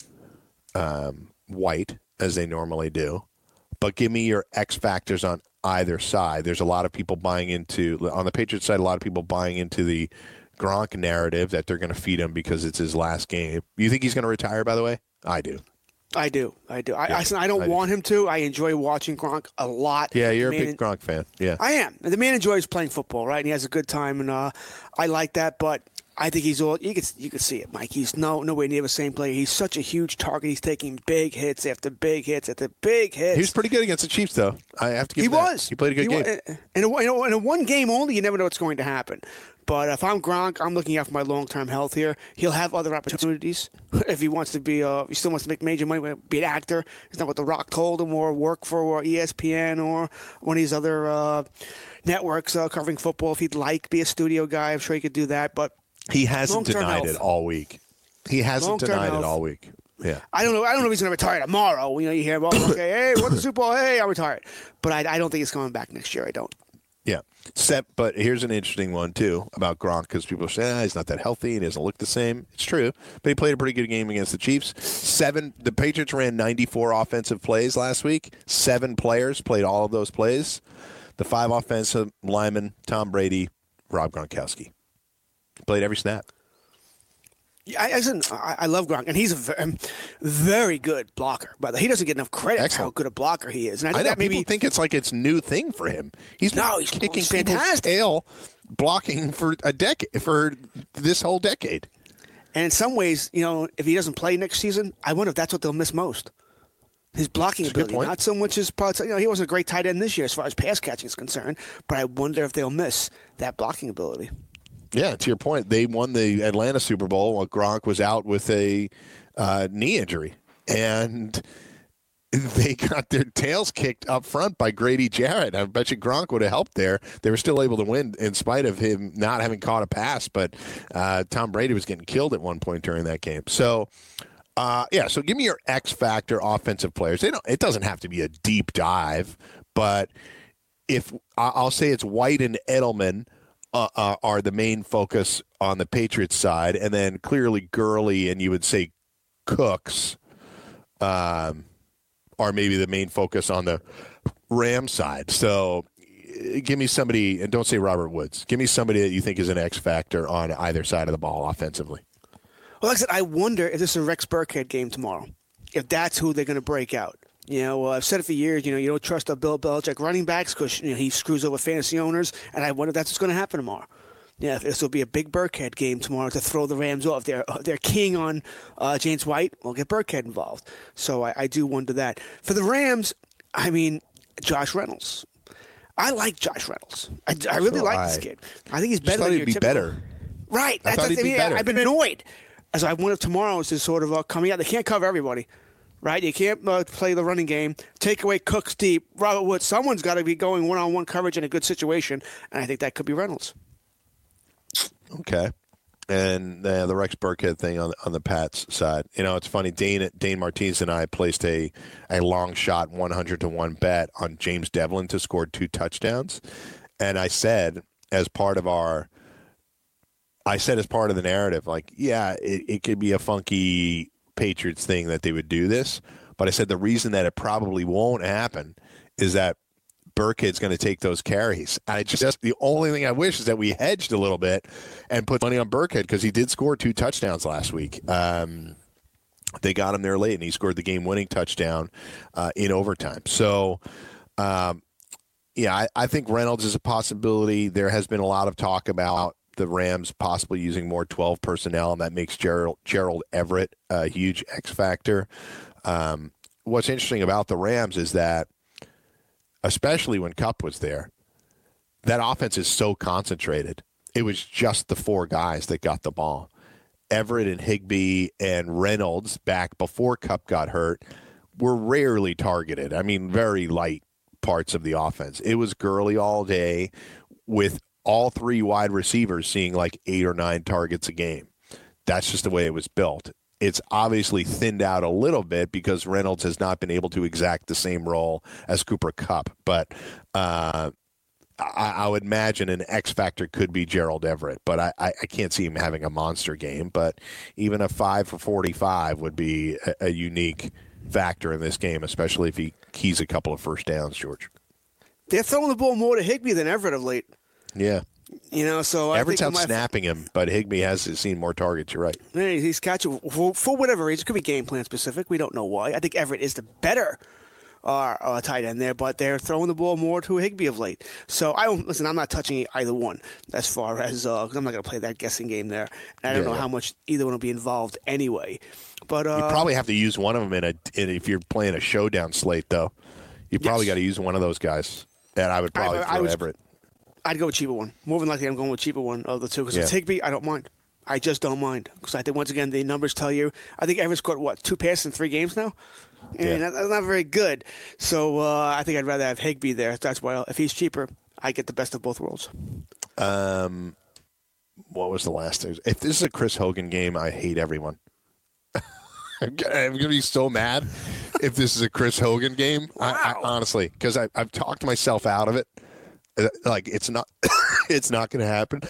um, White as they normally do. But give me your X factors on either side. There's a lot of people buying into, on the Patriots side, a lot of people buying into the Gronk narrative that they're going to feed him because it's his last game. You think he's going to retire, by the way? I do. I do. I do. I, Yeah, I, I don't I do. want him to. I enjoy watching Gronk a lot. Yeah, you're The a man- big Gronk fan. Yeah. I am. The man enjoys playing football, right? And he has a good time, and uh, I like that. But I think he's all you could you could see it, Mike. He's no nowhere near the same player. He's such a huge target. He's taking big hits after big hits after big hits. He was pretty good against the Chiefs, though. I have to give He him that. was. He played a good He game. wa- In a, you know, in a one game only, you never know what's going to happen. But if I'm Gronk, I'm looking out for my long-term health here. He'll have other opportunities if he wants to be. Uh, he still wants to make major money, be an actor. It's not what The Rock told him, or work for E S P N or one of these other uh, networks uh, covering football. If he'd like, be a studio guy, I'm sure he could do that. But He hasn't long-term denied health. it all week. He hasn't Long-term denied health. it all week. Yeah. I don't know. I don't know if he's going to retire tomorrow. You know, you hear, well, okay, hey, won the Super Bowl, hey, I'm retired. But I, I don't think he's coming back next year. I don't. Yeah. Except, but here's an interesting one, too, about Gronk, because people say, ah, he's not that healthy. He doesn't look the same. It's true. But he played a pretty good game against the Chiefs. Seven, the Patriots ran ninety-four offensive plays last week. Seven players played all of those plays. The five offensive linemen, Tom Brady, Rob Gronkowski. Played every snap. Yeah, I, listen, I, I love Gronk, and he's a very, very good blocker. But he doesn't get enough credit for Excellent. how good a blocker he is. And I I think know that maybe people think it's like it's a new thing for him. He's been No, he's- kicking he's people's fantastic. tail blocking for a decade, for this whole decade. And in some ways, you know, if he doesn't play next season, I wonder if that's what they'll miss most. His blocking That's a good ability, point. not so much his parts. You know, he wasn't a great tight end this year as far as pass catching is concerned. But I wonder if they'll miss that blocking ability. Yeah, to your point, they won the Atlanta Super Bowl while Gronk was out with a uh, knee injury, and they got their tails kicked up front by Grady Jarrett. I bet you Gronk would have helped there. They were still able to win in spite of him not having caught a pass, but uh, Tom Brady was getting killed at one point during that game. So, uh, yeah, so give me your X factor offensive players. They don't. It doesn't have to be a deep dive, but if I'll say it's White and Edelman. Uh, uh, are the main focus on the Patriots side, and then clearly Gurley and you would say Cooks um, are maybe the main focus on the Rams side. So uh, give me somebody, and don't say Robert Woods. Give me somebody that you think is an X factor on either side of the ball offensively. Well, like I said, I wonder if this is a Rex Burkhead game tomorrow. If that's who they're going to break out. You know, uh, I've said it for years, you know, you don't trust a Bill Belichick running backs because you know, he screws over fantasy owners, and I wonder if that's what's going to happen tomorrow. Yeah, this will be a big Burkhead game tomorrow to throw the Rams off. They're, they're keying on uh, James White. We'll get Burkhead involved. So I, I do wonder that. For the Rams, I mean, Josh Reynolds. I like Josh Reynolds. I, I really So like I. this kid. I think he's Just better thought than he'd your be typical- better. Right. I That's thought the he'd be thing. better. I've been annoyed. As I wonder if tomorrow is just sort of uh, coming out. They can't cover everybody. Right? You can't uh, play the running game. Take away Cooks deep. Robert Woods. Someone's got to be going one-on-one coverage in a good situation, and I think that could be Reynolds. Okay. and uh, the Rex Burkhead thing on on the Pats side. You know, it's funny. Dane Dane Martinez and I placed a a long shot one hundred to one bet on James Devlin to score two touchdowns, and I said as part of our, I said as part of the narrative, like, yeah, it, it could be a funky Patriots thing that they would do this, but I said the reason that it probably won't happen is that Burkhead's going to take those carries. I just the only thing I wish is that we hedged a little bit and put money on Burkhead because he did score two touchdowns last week. Um, they got him there late, and he scored the game-winning touchdown uh, in overtime. So, um, yeah, I, I think Reynolds is a possibility. There has been a lot of talk about the Rams possibly using more twelve personnel, and that makes Gerald, Gerald Everett a huge X factor. Um, what's interesting about the Rams is that especially when Kupp was there, that offense is so concentrated. It was just the four guys that got the ball. Everett and Higbee and Reynolds, back before Kupp got hurt, were rarely targeted. I mean, very light parts of the offense. It was Gurley all day with all three wide receivers seeing like eight or nine targets a game. That's just the way it was built. It's obviously thinned out a little bit because Reynolds has not been able to exact the same role as Cooper Kupp. But uh, I, I would imagine an X factor could be Gerald Everett. But I, I can't see him having a monster game. But even a five for forty-five would be a, a unique factor in this game, especially if he keys a couple of first downs, George. They're throwing the ball more to Higbee than Everett of late. Yeah. You know, so Everett's I out think snapping him, but Higbee has seen more targets. You're right. He's catching for, for whatever reason. It could be game plan specific. We don't know why. I think Everett is the better uh, uh, tight end there, but they're throwing the ball more to Higbee of late. So I don't listen. I'm not touching either one as far as uh, I'm not going to play that guessing game there. And I don't yeah, know yeah. how much either one will be involved anyway. But uh, you probably have to use one of them in a in, if you're playing a showdown slate, though. You probably Yes. got to use one of those guys. And I would probably I- I throw was- Everett. I'd go with cheaper one. More than likely, I'm going with cheaper one of the two. Because Yeah. with Higbee, I don't mind. I just don't mind. Because I think, once again, the numbers tell you. I think Everett's got, what, two passes in three games now? And Yeah. that's not very good. So uh, I think I'd rather have Higbee there. That's why, if he's cheaper, I get the best of both worlds. Um, what was the last thing? If this is a Chris Hogan game, I hate everyone. I'm going to be so mad if this is a Chris Hogan game. Wow. I, I, honestly, because I've talked myself out of it. Like, it's not it's not going to happen.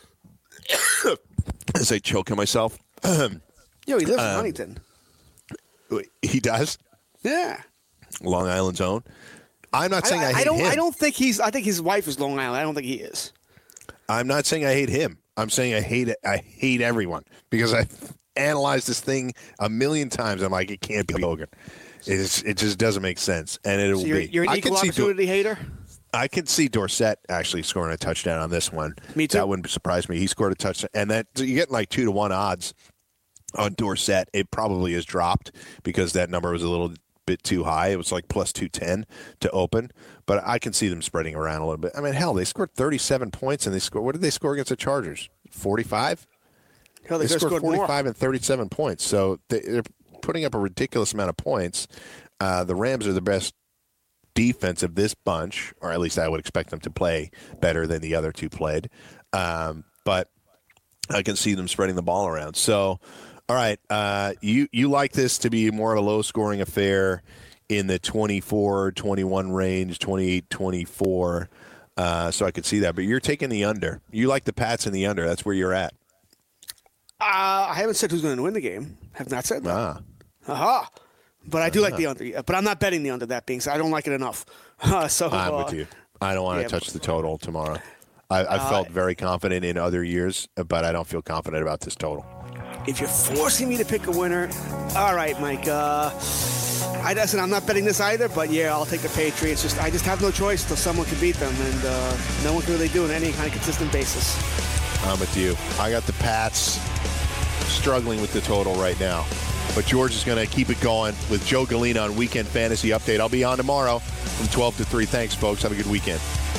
As I choke on myself. Yo, he lives in Um, Huntington. He does? Yeah. Long Island's own. I'm not saying I, I, hate I don't. him. I don't think he's. I think his wife is Long Island. I don't think he is. I'm not saying I hate him. I'm saying I hate it. I hate everyone because I've analyzed this thing a million times. I'm like, it can't be Hogan. It's, it just doesn't make sense, and it will So you're, be. you're an I equal can see opportunity hater. I could see Dorsett actually scoring a touchdown on this one. Me too. That wouldn't surprise me. He scored a touchdown, and that you get like two to one odds on Dorsett. It probably has dropped because that number was a little bit too high. It was like plus two ten to open, but I can see them spreading around a little bit. I mean, hell, they scored thirty-seven points, and they scored. What did they score against the Chargers? forty-five. Hell, they, They could have scored scored more. forty-five and thirty-seven points, so they- they're putting up a ridiculous amount of points. Uh, the Rams are the best defense of this bunch, or at least I would expect them to play better than the other two played. Um, but I can see them spreading the ball around. So, all right, uh, you you like this to be more of a low-scoring affair in the twenty-four twenty-one range, twenty-eight twenty-four. Uh, so I could see that. But you're taking the under. You like the Pats in the under. That's where you're at. Uh, I haven't said who's going to win the game. Have not said that. Ah. Aha. But I do like the under. Yeah, but I'm not betting the under. That being said, I don't like it enough. Uh, so I'm uh, with you. I don't want to yeah, touch the total tomorrow. I, I felt very confident in other years, but I don't feel confident about this total. If you're forcing me to pick a winner, all right, Mike. Uh, I listen. I'm not betting this either, but yeah, I'll take the Patriots. Just I just have no choice till someone can beat them, and uh, no one can really do it on any kind of consistent basis. I'm with you. I got the Pats struggling with the total right now. But George is going to keep it going with Joe Galena on Weekend Fantasy Update. I'll be on tomorrow from twelve to three. Thanks, folks. Have a good weekend.